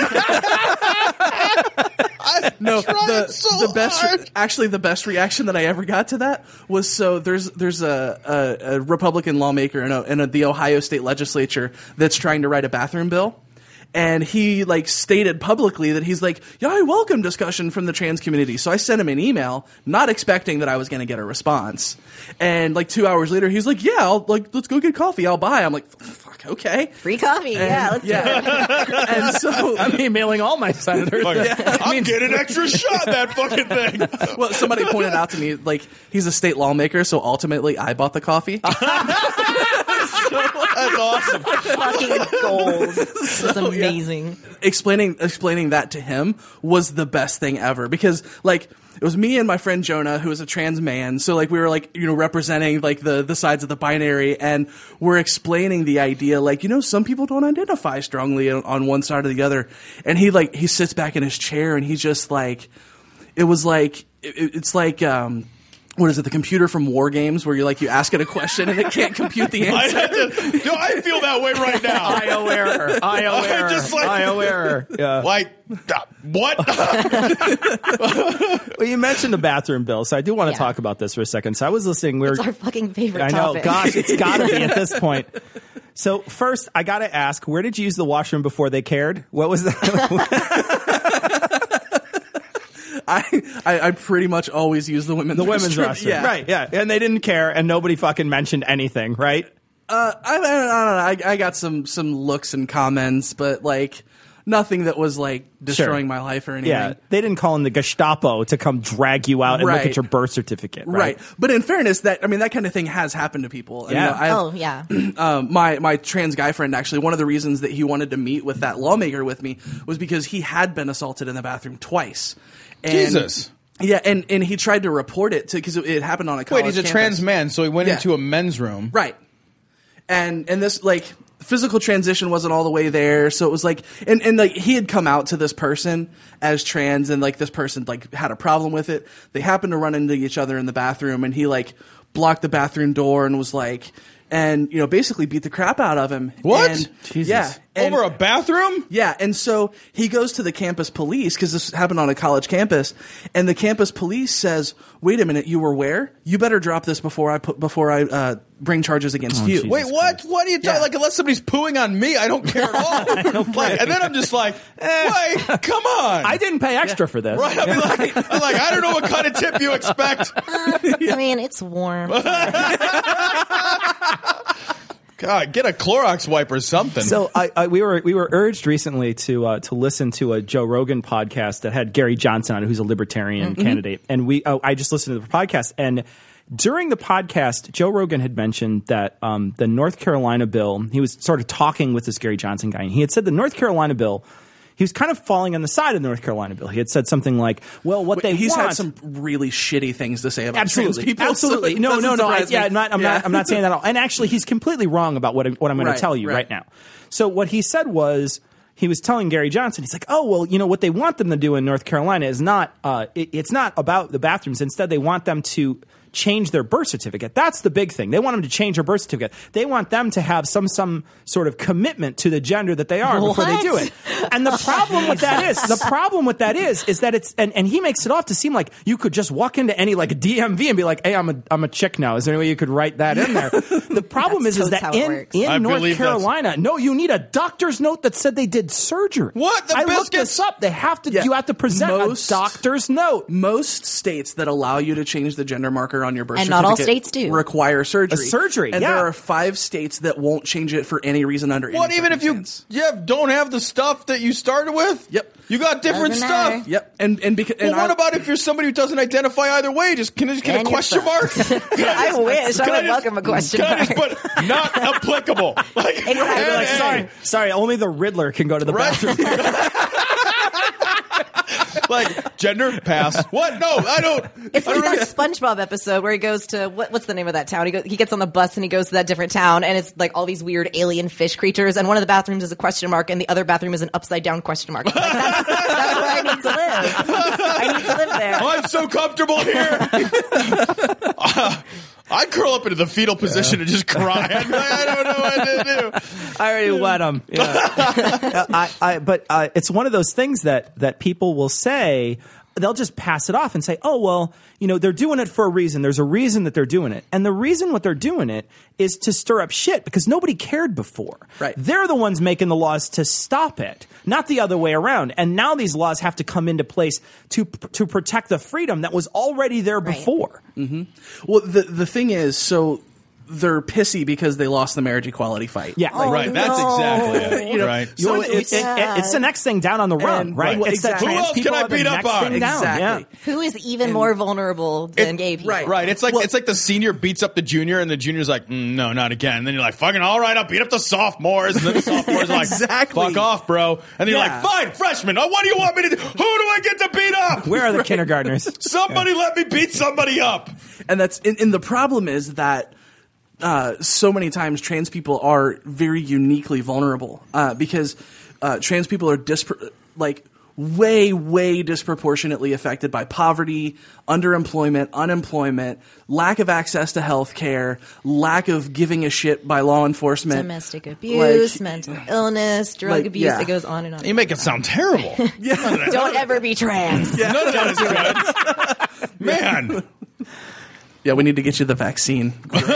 No, trying the so the best hard. actually the best reaction that I ever got to that was so there's there's a, a, a Republican lawmaker in, a, in a, the Ohio State Legislature that's trying to write a bathroom bill. And he like stated publicly that he's like, yeah, I welcome discussion from the trans community. So I sent him an email, not expecting that I was going to get a response. And like two hours later, he's like, yeah, I'll, like let's go get coffee. I'll buy. I'm like, fuck, okay, Free coffee. And- yeah, let's do it. yeah. And so I'm emailing all my senators. Fuck, I'm getting an extra shot that fucking thing. well, somebody pointed out to me like he's a state lawmaker, so ultimately I bought the coffee. That's awesome. Fucking gold. It's amazing. explaining explaining that to him was the best thing ever because like it was me and my friend Jonah who is a trans man, so like we were like you know representing like the the sides of the binary, and we're explaining the idea like you know some people don't identify strongly on, on one side or the other, and he like he sits back in his chair and he's just like it was like it, it's like um what is it? The computer from War Games, where you like you ask it a question and it can't compute the I, answer. had to, no, I feel that way right now. I O error. I O error. Just like, I O error. Yeah. Like uh, what? Well, you mentioned the bathroom bill, so I do want to Yeah. talk about this for a second. So I was listening. We were, It's our fucking favorite I know. topic. Gosh, it's got to be at this point. So first, I got to ask, where did you use the washroom before they cared? What was that? I, I I pretty much always use the women's The women's restroom. restroom. Yeah. Right, yeah. And they didn't care, and nobody fucking mentioned anything, right? Uh, I, I, I don't know. I, I got some some looks and comments, but like nothing that was like destroying Sure. my life or anything. Yeah, they didn't call in the Gestapo to come drag you out and look Right. at your birth certificate, right? Right. But in fairness, that I mean, that kind of thing has happened to people. And, Yeah. you know, I've- Oh, yeah. um, my my trans guy friend, actually, one of the reasons that he wanted to meet with that lawmaker with me was because he had been assaulted in the bathroom twice. And, Jesus. Yeah, and, and he tried to report it to because it, it happened on a college Wait, he's a campus. trans man, so he went Yeah. into a men's room. Right. And and this like physical transition wasn't all the way there, so it was like and, and like he had come out to this person as trans, and like this person like had a problem with it. They happened to run into each other in the bathroom, and he like blocked the bathroom door and was like and you know basically beat the crap out of him. What? And, Jesus. Yeah. And- Over a bathroom? yeah, and so he goes to the campus police because this happened on a college campus, and the campus police says, "Wait a minute, you were where? You better drop this before I put before I uh, bring charges against Oh, you." Jesus. Wait, what? What are you talking? Yeah. Like, unless somebody's pooing on me, I don't care at all. Like, and then I'm just like, wait, come on. I didn't pay extra for this. Right? I'm like, I'm like, I don't know what kind of tip you expect. I mean, it's warm. God, get a Clorox wipe or something. So I, I, we were we were urged recently to uh, to listen to a Joe Rogan podcast that had Gary Johnson on it, who's a libertarian Mm-hmm. candidate, and we oh, I just listened to the podcast, and during the podcast, Joe Rogan had mentioned that um, the North Carolina bill. He was sort of talking with this Gary Johnson guy, and he had said the North Carolina bill. He was kind of falling on the side of the North Carolina bill. He had said something like, "Well, what they He's want." had some really shitty things to say about Absolutely, trans people. absolutely. so it no, no, doesn't no. I, surprise yeah, me. I'm not. I'm Yeah. not. I'm not saying that at all. And actually, he's completely wrong about what I'm, what I'm going Right, to tell you right. right. now. So what he said was, he was telling Gary Johnson, he's like, "Oh, well, you know what they want them to do in North Carolina is not. Uh, it, it's not about the bathrooms. Instead, they want them to." change their birth certificate. That's the big thing. They want them to change their birth certificate. They want them to have some some sort of commitment to the gender that they are before they do it. And the problem with that is, the problem with that is, is that it's, and, and he makes it off to seem like you could just walk into any like a D M V and be like, "Hey, I'm a I'm a chick now. Is there any way you could write that in there?" The problem is, is That's that how it in works. in I North believe that's- Carolina, no, you need a doctor's note that said they did surgery. What? The I looked biscuits? this up. They have to. Yeah. You have to present Most- a doctor's note. Most states that allow you to change the gender marker on your birth And not all certificate states do. require surgery. A surgery, and yeah. there are five states that won't change it for any reason under what, any even if you circumstance. yeah, don't have the stuff that you started with? Yep. You got different Doesn't stuff. matter. Yep, and and because Well, and what I- about if you're somebody who doesn't identify either way? Just can I just get And a you're question mark? fucked. I wish. I Can would just- welcome a question Can I just mark. put not applicable? Like, Exactly. They're like, hey, sorry, sorry, only the Riddler can go to the Right. bathroom. like gender pass. What? No, I don't. It's I like don't that SpongeBob episode where he goes to what, what's the name of that town? He goes, he gets on the bus and he goes to that different town, and it's like all these weird alien fish creatures. And one of the bathrooms is a question mark, and the other bathroom is an upside down question mark. Like, that's, that's where I need to live. I need to live there. I'm so comfortable here. Uh, I'd curl up into the fetal position and just cry. I'd be like, I don't know what to do. I already wet them. Yeah. I, I, but uh, it's one of those things that that people will say. They'll just pass it off and say, "Oh, well, you know, they're doing it for a reason. There's a reason that they're doing it, and the reason what they're doing it is to stir up shit because nobody cared before. Right? They're the ones making the laws to stop it, not the other way around. And now these laws have to come into place to to protect the freedom that was already there before. Mm-hmm. Well, the the thing is, so they're pissy because they lost the marriage equality fight. Yeah, Oh, right. That's no. exactly it. You know, right. You know, So it- it's- it- it- it's the next thing down on the run, And- right? right, It's that exactly. trans Who else people can I are the beat up next on? thing down. Exactly. Yeah. Who is even more vulnerable than gay people? right. Right. It's like Well- it's like the senior beats up the junior, and the junior's like, mm, no, not again. And then you're like, fucking all right, I'll beat up the sophomores, and then the sophomores are like, Exactly. fuck off, bro. And then you're Yeah. like, fine, freshman. Oh, what do you want me to do? Who do I get to beat up? Where are the kindergartners? Somebody let me beat somebody up. And that's and, and the problem is that uh, so many times trans people are very uniquely vulnerable uh, because uh, trans people are dispar- like way, way disproportionately affected by poverty, underemployment, unemployment, lack of access to health care, lack of giving a shit by law enforcement. Domestic abuse, Like- mental illness, drug Like, abuse. yeah. It goes on and on. You make it sound terrible. Don't ever be trans. None of that is good. Man. Yeah, we need to get you the vaccine.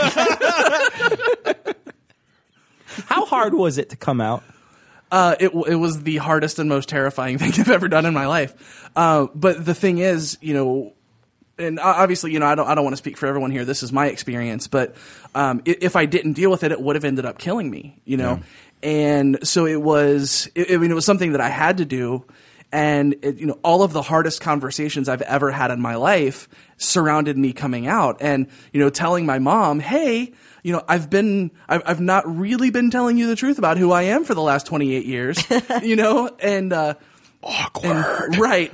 How hard was it to come out? Uh, it it was the hardest and most terrifying thing I've ever done in my life. Uh, but the thing is, you know, and obviously, you know, I don't I don't want to speak for everyone here. This is my experience, but um, i- if I didn't deal with it, it would have ended up killing me. You know, and so it was. It, I mean, it was something that I had to do. And it, you know, all of the hardest conversations I've ever had in my life surrounded me coming out, and you know, telling my mom, "Hey, you know, I've been, I've, I've not really been telling you the truth about who I am for the last twenty-eight years," you know, and uh, awkward, and, right?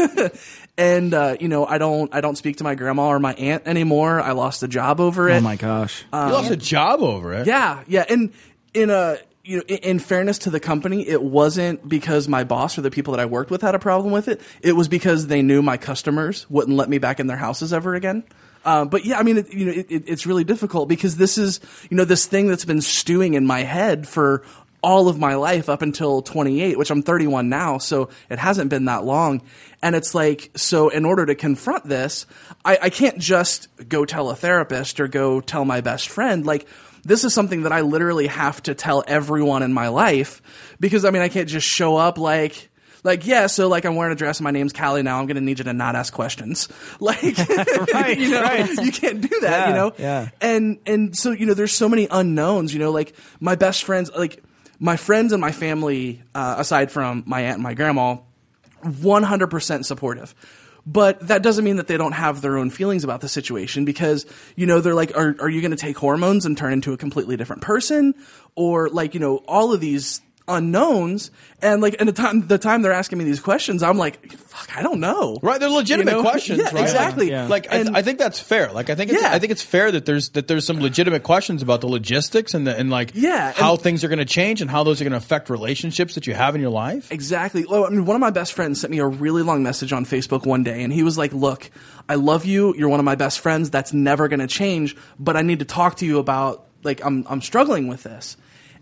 And uh, you know, I don't, I don't speak to my grandma or my aunt anymore. I lost a job over it. Oh my gosh, Um, You lost a job over it? Yeah, yeah, and in a you know, in, in fairness to the company, it wasn't because my boss or the people that I worked with had a problem with it. It was because they knew my customers wouldn't let me back in their houses ever again. Uh, but yeah, I mean, it, you know, it, it, it's really difficult because this is, you know, this thing that's been stewing in my head for all of my life up until twenty-eight, which I'm thirty-one now, so it hasn't been that long. And it's like, so in order to confront this, I, I can't just go tell a therapist or go tell my best friend. Like, this is something that I literally have to tell everyone in my life because, I mean, I can't just show up like, like, yeah, so like I'm wearing a dress and my name's Callie now. I'm going to need you to not ask questions. Like, Right, you know, right. you can't do that, Yeah, you know? yeah. And, and so, you know, there's so many unknowns, you know, like my best friends, like my friends and my family, uh, aside from my aunt and my grandma, one hundred percent supportive. But that doesn't mean that they don't have their own feelings about the situation because, you know, they're like, are, are you going to take hormones and turn into a completely different person? Or like, you know, all of these unknowns. And like, and the time, the time they're asking me these questions, I'm like, fuck, I don't know. Right, they're legitimate You know? questions. Yeah, right? exactly. Like, like, I, th- And- I think that's fair. Like, I think it's, Yeah. I think it's fair that there's that there's some legitimate questions about the logistics and the, and like Yeah, how and- things are going to change and how those are going to affect relationships that you have in your life. Exactly. Well, I mean, one of my best friends sent me a really long message on Facebook one day, and he was like, look, I love you. You're one of my best friends. That's never going to change, but I need to talk to you about, like, I'm, I'm struggling with this.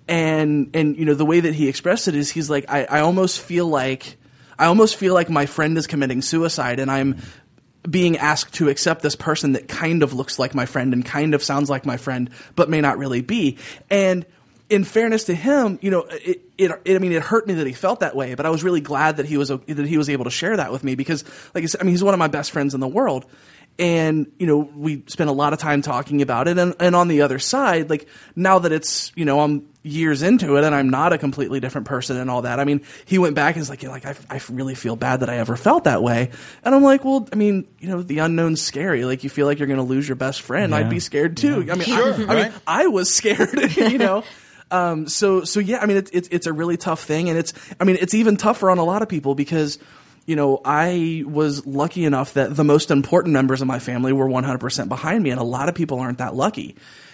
And, and, you know, the way that he expressed it is he's like, I, I almost feel like, I almost feel like my friend is committing suicide and I'm being asked to accept this person that kind of looks like my friend and kind of sounds like my friend, but may not really be. And in fairness to him, you know, it, it, it, I mean, it hurt me that he felt that way, but I was really glad that he was, that he was able to share that with me because, like I said, I mean, he's one of my best friends in the world. And, you know, we spent a lot of time talking about it. And, and on the other side, like, now that it's, you know, I'm years into it and I'm not a completely different person and all that. I mean, he went back and was like, you know, like, I, I really feel bad that I ever felt that way. And I'm like, well, I mean, you know, the unknown's scary. Like, you feel like you're going to lose your best friend. Yeah. I'd be scared too. I mean, Sure, I, I right? mean, I was scared, you know? Um, so, so yeah, I mean, it's, it's, it's a really tough thing. And it's, I mean, it's even tougher on a lot of people because, you know, I was lucky enough that the most important members of my family were one hundred percent behind me, and a lot of people aren't that lucky.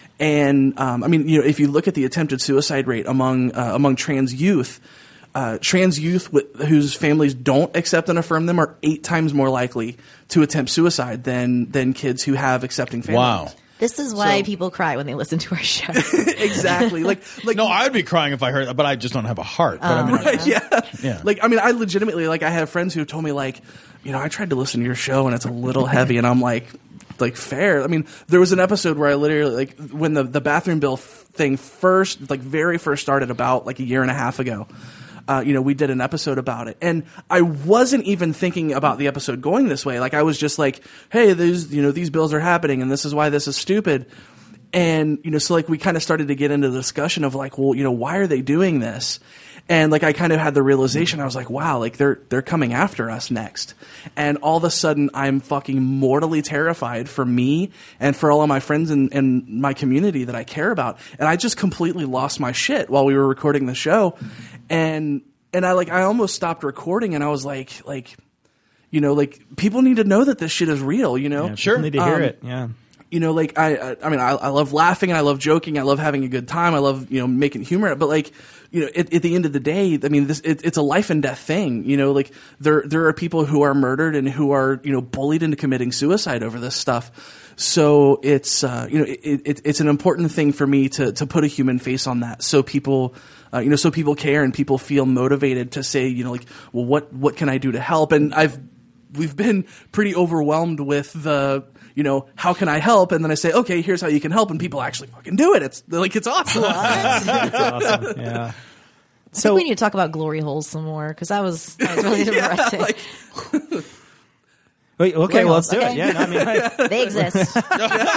And um, I mean, you know, if you look at the attempted suicide rate among uh, among trans youth, uh, trans youth with, whose families don't accept and affirm them are eight times more likely to attempt suicide than than kids who have accepting families. Wow. This is why So- people cry when they listen to our show. Exactly. Like, like No, I'd be crying if I heard, but I just don't have a heart. But I mean, Right, yeah. Yeah. Like, I mean, I legitimately, like, I have friends who have told me, like, you know, I tried to listen to your show and it's a little heavy. And I'm like, like, fair. I mean, there was an episode where I literally, like, when the, the bathroom bill f- thing first, like, very first started about, like, a year and a half ago. Uh, you know, we did an episode about it. And I wasn't even thinking about the episode going this way. Like, I was just like, hey, these, you know, these bills are happening and this is why this is stupid. And, you know, so like we kind of started to get into the discussion of like, well, you know, why are they doing this? And like I kind of had the realization, I was like, wow, like they're they're coming after us next. And all of a sudden I'm fucking mortally terrified for me and for all of my friends and, and my community that I care about. And I just completely lost my shit while we were recording the show. And and I like I almost stopped recording and I was like like you know, like people need to know that this shit is real, you know? Yeah, people need to hear Um, it. Yeah. you know, like I, I, I mean, I, I love laughing and I love joking. I love having a good time. I love, you know, making humor. But like, you know, at, at the end of the day, I mean, this it, it's a life and death thing. You know, like there there are people who are murdered and who are, you know, bullied into committing suicide over this stuff. So it's, uh, you know, it, it, it's an important thing for me to to put a human face on that, so people, uh, you know, so people care and people feel motivated to say, you know, like, well, what what can I do to help? And I've we've been pretty overwhelmed with the, you know, how can I help? And then I say, okay, here's how you can help, and people actually fucking do it. It's like it's awesome. It's awesome. Yeah. I think we need to talk about glory holes some more, because that was, that was really interesting. like, Wait, okay, well, let's do okay. it. Yeah, no, I mean, I, They exist. That's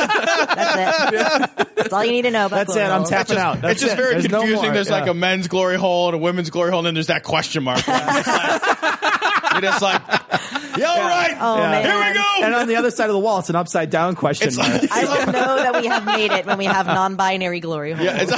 it. That's all you need to know about That's glory it. I'm holes. tapping Just- out. That's it's just it. very There's no confusing. more. There's like Yeah. a men's glory hole and a women's glory hole, and then there's that question mark. You're just like, you're just like, yeah, all right, Oh, man. here we go. And on the other side of the wall, it's an upside down question It's mark. like- I will know that we have made it when we have non-binary glory holes. Yeah, it's,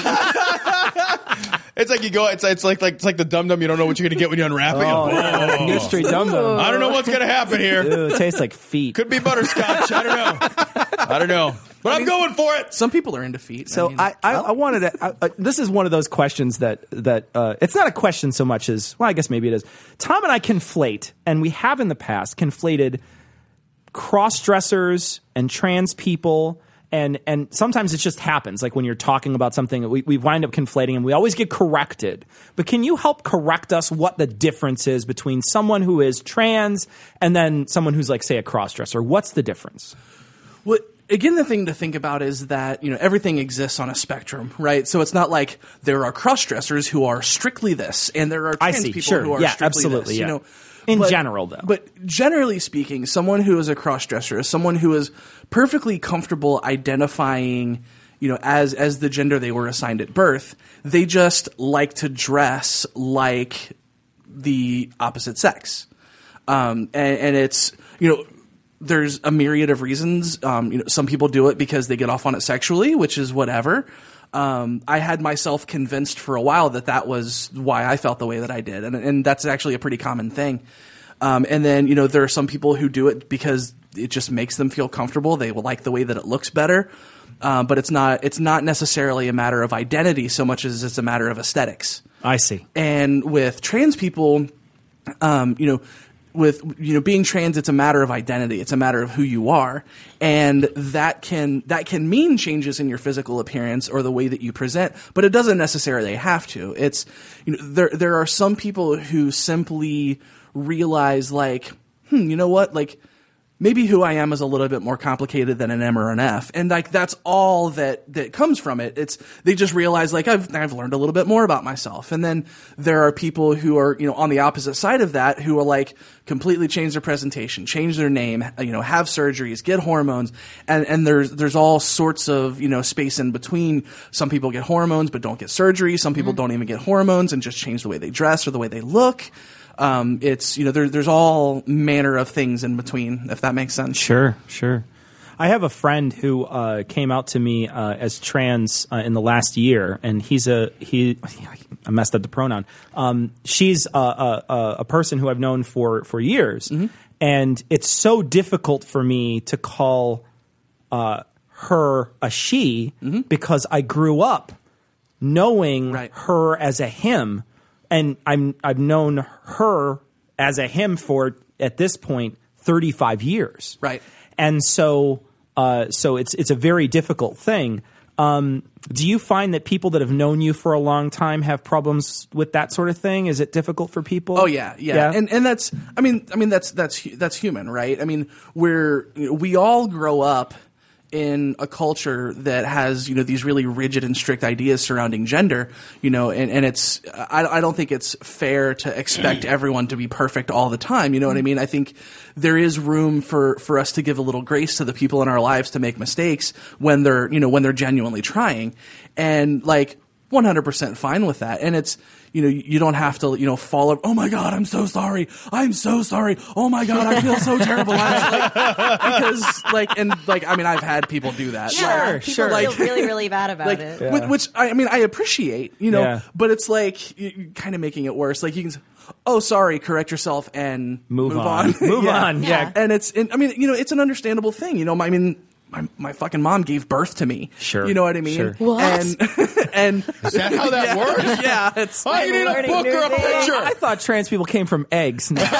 it's like you go. It's it's like like it's like the dum dum. You don't know what you're gonna get when you unwrap it. Oh, You go, yeah. "Whoa." Mystery dum dum. I don't know what's gonna happen here. Ooh, it tastes like feet. Could be butterscotch. I don't know. I don't know. But I'm going for it. Some people are into feet. So I, mean, I, I, I wanted to. I, uh, this is one of those questions that that uh, it's not a question so much as, well, I guess maybe it is. Tom and I conflate, and we have in the past conflated cross dressers and trans people. And and sometimes it just happens, like when you're talking about something, we, we wind up conflating and we always get corrected. But can you help correct us what the difference is between someone who is trans and then someone who's, like, say, a cross-dresser? What's the difference? Well, again, the thing to think about is that, you know, everything exists on a spectrum, right? So it's not like there are cross-dressers who are strictly this, and there are I trans see, people sure. who are Yeah, strictly absolutely, this. yeah. You know, In But- general, though. But generally speaking, someone who is a cross-dresser is someone who is perfectly comfortable identifying, you know, as as the gender they were assigned at birth. They just like to dress like the opposite sex, um, and, and it's, you know, there's a myriad of reasons. Um, you know, some people do it because they get off on it sexually, which is whatever. Um, I had myself convinced for a while that that was why I felt the way that I did, and and that's actually a pretty common thing. Um, and then, you know, there are some people who do it because it just makes them feel comfortable. They will like the way that it looks better, um, but it's not it's not necessarily a matter of identity so much as it's a matter of aesthetics. I see. And with trans people, um, you know, with, you know, being trans, it's a matter of identity. It's a matter of who you are, and that can that can mean changes in your physical appearance or the way that you present, but it doesn't necessarily have to. It's, you know, there there are some people who simply realize, like, hmm, you know what, like, maybe who I am is a little bit more complicated than an M or an F, and like that's all that that comes from it. It's they just realize, like, I've I've learned a little bit more about myself. And then there are people who are, you know, on the opposite side of that, who are like completely change their presentation, change their name, you know, have surgeries, get hormones, and and there's there's all sorts of, you know, space in between. Some people get hormones but don't get surgery. Some people don't even get hormones and just change the way they dress or the way they look. Um, it's, you know, there, there's all manner of things in between, if that makes sense. Sure, sure. I have a friend who uh, came out to me uh, as trans uh, in the last year, and he's a he. I messed up the pronoun. Um, she's a, a, a person who I've known for for years, mm-hmm. and it's so difficult for me to call uh, her a she mm-hmm. because I grew up knowing right. her as a him. And I'm I've known her as a him for, at this point, thirty-five years. Right. And so uh, so it's it's a very difficult thing. Um, do you find that people that have known you for a long time have problems with that sort of thing? Is it difficult for people? Oh yeah, yeah. yeah? And and that's I mean I mean that's that's that's human, right? I mean, we're you know, we all grow up in a culture that has, you know, these really rigid and strict ideas surrounding gender, you know, and, and it's, I, I don't think it's fair to expect everyone to be perfect all the time. You know what I mean? I think there is room for, for us to give a little grace to the people in our lives to make mistakes when they're, you know, when they're genuinely trying, and like one hundred percent fine with that. And it's, you know, you don't have to, you know, fall over, oh my God, I'm so sorry. I'm so sorry. Oh my God, I feel so terrible. Like, because like, and like, I mean, I've had people do that. Sure, like, people sure. feel really, really bad about like, it. Yeah. which, which I, I mean, I appreciate, you know, Yeah. but it's like, you, you're kind of making it worse. Like you can say, oh, sorry, correct yourself and Move move on. on. Move Yeah. on, yeah. And it's, and, I mean, you know, it's an understandable thing, you know, I mean, my, my fucking mom gave birth to me. Sure. You know what I mean? Sure. What? And, and Is that how that yeah, works? Yeah. It's, Oh, you need a book or a picture. I thought trans people came from eggs. No.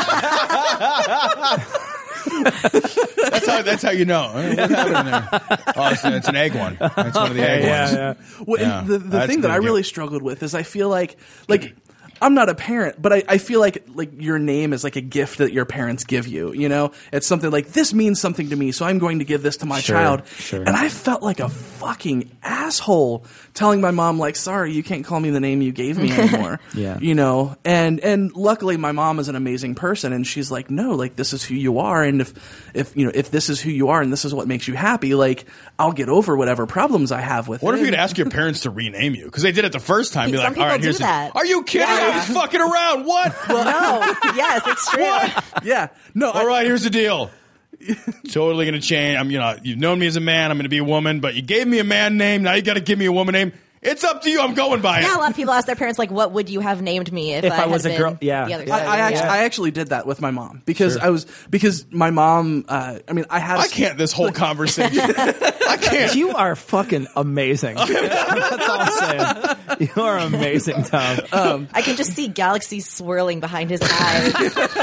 That's how. That's how you know. What's happening there? Oh, it's, it's an egg one. It's one of the egg Yeah, ones. yeah. Well, Yeah, the the that's thing that good I to really get. struggled with is I feel like like I'm not a parent, but I, I feel like like your name is like a gift that your parents give you. You know, it's something like this means something to me, so I'm going to give this to my Sure, child. sure. And I felt like a fucking asshole telling my mom like, sorry, you can't call me the name you gave me anymore. Yeah. You know, and and luckily my mom is an amazing person, and she's like, no, like this is who you are, and if if you know if this is who you are and this is what makes you happy, like I'll get over whatever problems I have with What it. if you could ask your parents to rename you? Because they did it the first time. Be Some like, all right, people here's do the. that. Are you kidding? Yeah. I'm just fucking around. What? No. Yes, it's true. Yeah. No. All right, here's the deal. Totally going to change. I'm, you know, you've known me as a man. I'm going to be a woman, but you gave me a man name. Now you got to give me a woman name. It's up to you. I'm going by it. Yeah, a lot of people ask their parents, like, what would you have named me if, If I, I was had a been girl- yeah. the other I, side? I, actually, Yeah. I actually did that with my mom because Sure. I was because my mom. Uh, I mean, I had. a- I can't this whole conversation. I can't. You are fucking amazing. That's all I'm saying. You are amazing, Tom. Um, I can just see galaxies swirling behind his eyes.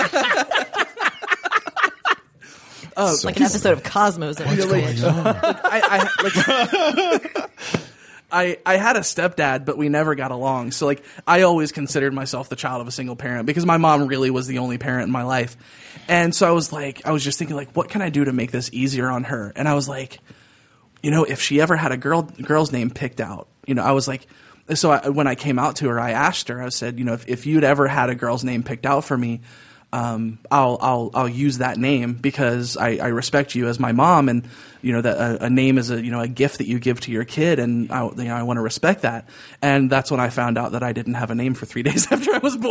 Oh, It's like an episode of Cosmos. What's going on? I, I, like, I, I had a stepdad, but we never got along. So, like, I always considered myself the child of a single parent because my mom really was the only parent in my life. And so I was like, I was just thinking, like, what can I do to make this easier on her? And I was like, you know, if she ever had a girl girl's name picked out, you know, I was like, so I, when I came out to her, I asked her, I said, you know, if, if you'd ever had a girl's name picked out for me, um, I'll, I'll, I'll use that name because I, I respect you as my mom, and you know that a, a name is a, you know, a gift that you give to your kid, and I, you know, I want to respect that. And that's when I found out that I didn't have a name for three days after I was born.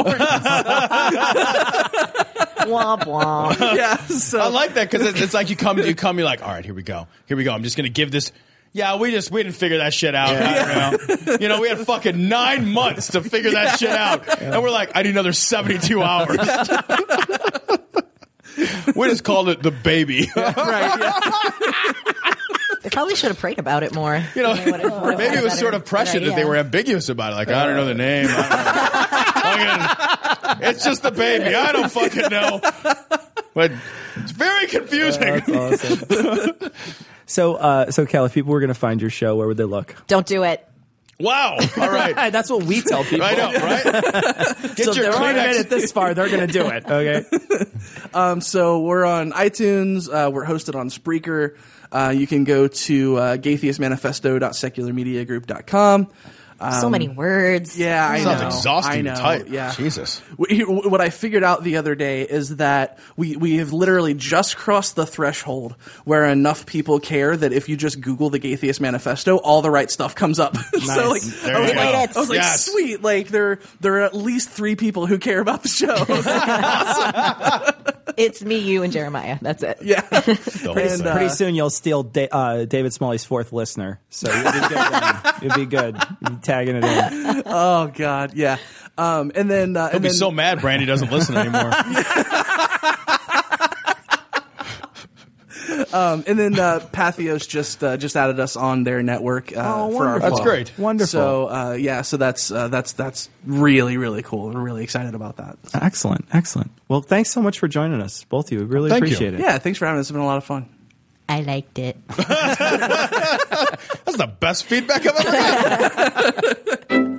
Womp womp. Yeah, so I like that because it's, it's like you come, you come, you're like, all right, here we go, here we go. I'm just gonna give this. Yeah, we just we didn't figure that shit out. I don't know. You know, we had fucking nine months to figure that shit out, and we're like, I need another seventy-two hours. We just called it the baby. right. Yeah. They probably should have prayed about it more. You know, They would've- or would've maybe had it was a sort better- of prescient better that they idea. were ambiguous about it. Like, I don't know the name. I don't know. It's just the baby. I don't fucking know. But it's very confusing. That's awesome. So, uh, so Cal, if people were going to find your show, where would they look? Don't do it. Wow. All right. That's what we tell people. I know, right? Get So your if they're already made Kleenex. it this far, they're going to do it. Okay. Um, so we're on iTunes. Uh, we're hosted on Spreaker. Uh, you can go to uh, gaytheist manifesto dot secular media group dot com. So many words. Yeah, I Sounds know. exhausting I know. to type. Yeah. Jesus. Wh- What I figured out the other day is that we, we have literally just crossed the threshold where enough people care that if you just Google the Gay Theist Manifesto, all the right stuff comes up. so like, There I was you like, go. I was like, Yes. sweet, like there there are at least three people who care about the show. It's me, you, and Jeremiah. That's it. Yeah. Pretty, And, uh, pretty soon you'll steal da- uh, David Smalley's fourth listener. So you'll be good. Then. You'll be good. You'll be tagging it in. Oh God, yeah. Um, and then uh, He'll and be then, so mad Brandy doesn't listen anymore. Um, and then uh, Pathos just uh, just added us on their network uh, Oh, for our wonderful. club. That's great. Wonderful. So uh, yeah, so that's uh, that's that's really really cool. We're really excited about that. Excellent. Excellent. Well, thanks so much for joining us, both of you. We really Thank you. appreciate it. Yeah, thanks for having us. It's been a lot of fun. I liked it. That's the best feedback I've ever had.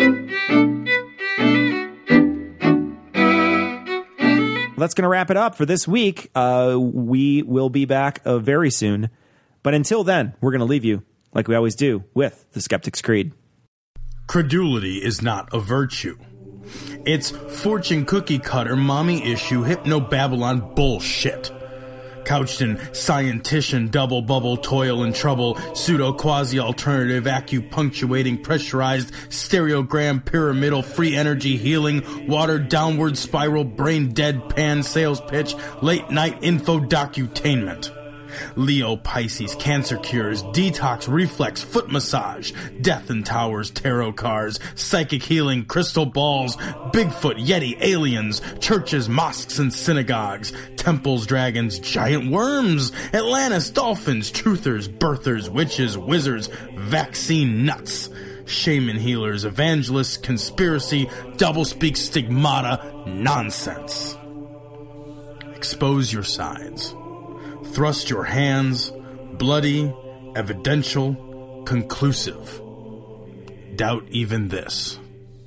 That's going to wrap it up for this week. Uh, we will be back uh, very soon. But until then, we're going to leave you, like we always do, with the Skeptic's Creed. Credulity is not a virtue. It's fortune cookie cutter, mommy issue, hypno Babylon bullshit. Couched in scientician, double bubble, toil and trouble, pseudo quasi alternative, acupunctuating, pressurized, stereogram, pyramidal, free energy healing, watered downward spiral, brain dead pan sales pitch, late night info docutainment. Leo Pisces, cancer cures, detox, reflex, foot massage, death and towers, tarot cards, psychic healing, crystal balls, Bigfoot, Yeti, aliens, churches, mosques and synagogues, temples, dragons, giant worms, Atlantis, dolphins, truthers, birthers, witches, wizards, vaccine nuts, shaman healers, evangelists, conspiracy, doublespeak, stigmata, nonsense. Expose your sides. Thrust your hands, bloody, evidential, conclusive. Doubt even this.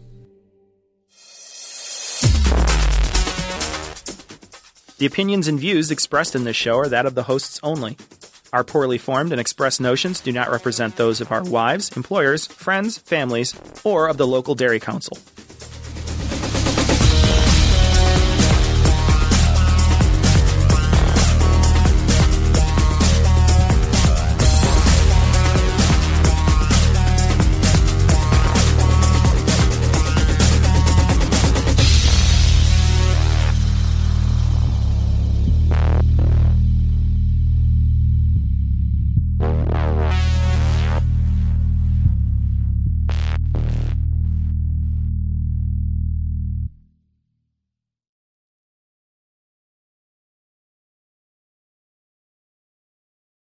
The opinions and views expressed in this show are that of the hosts only. Our poorly formed and expressed notions do not represent those of our wives, employers, friends, families, or of the local dairy council.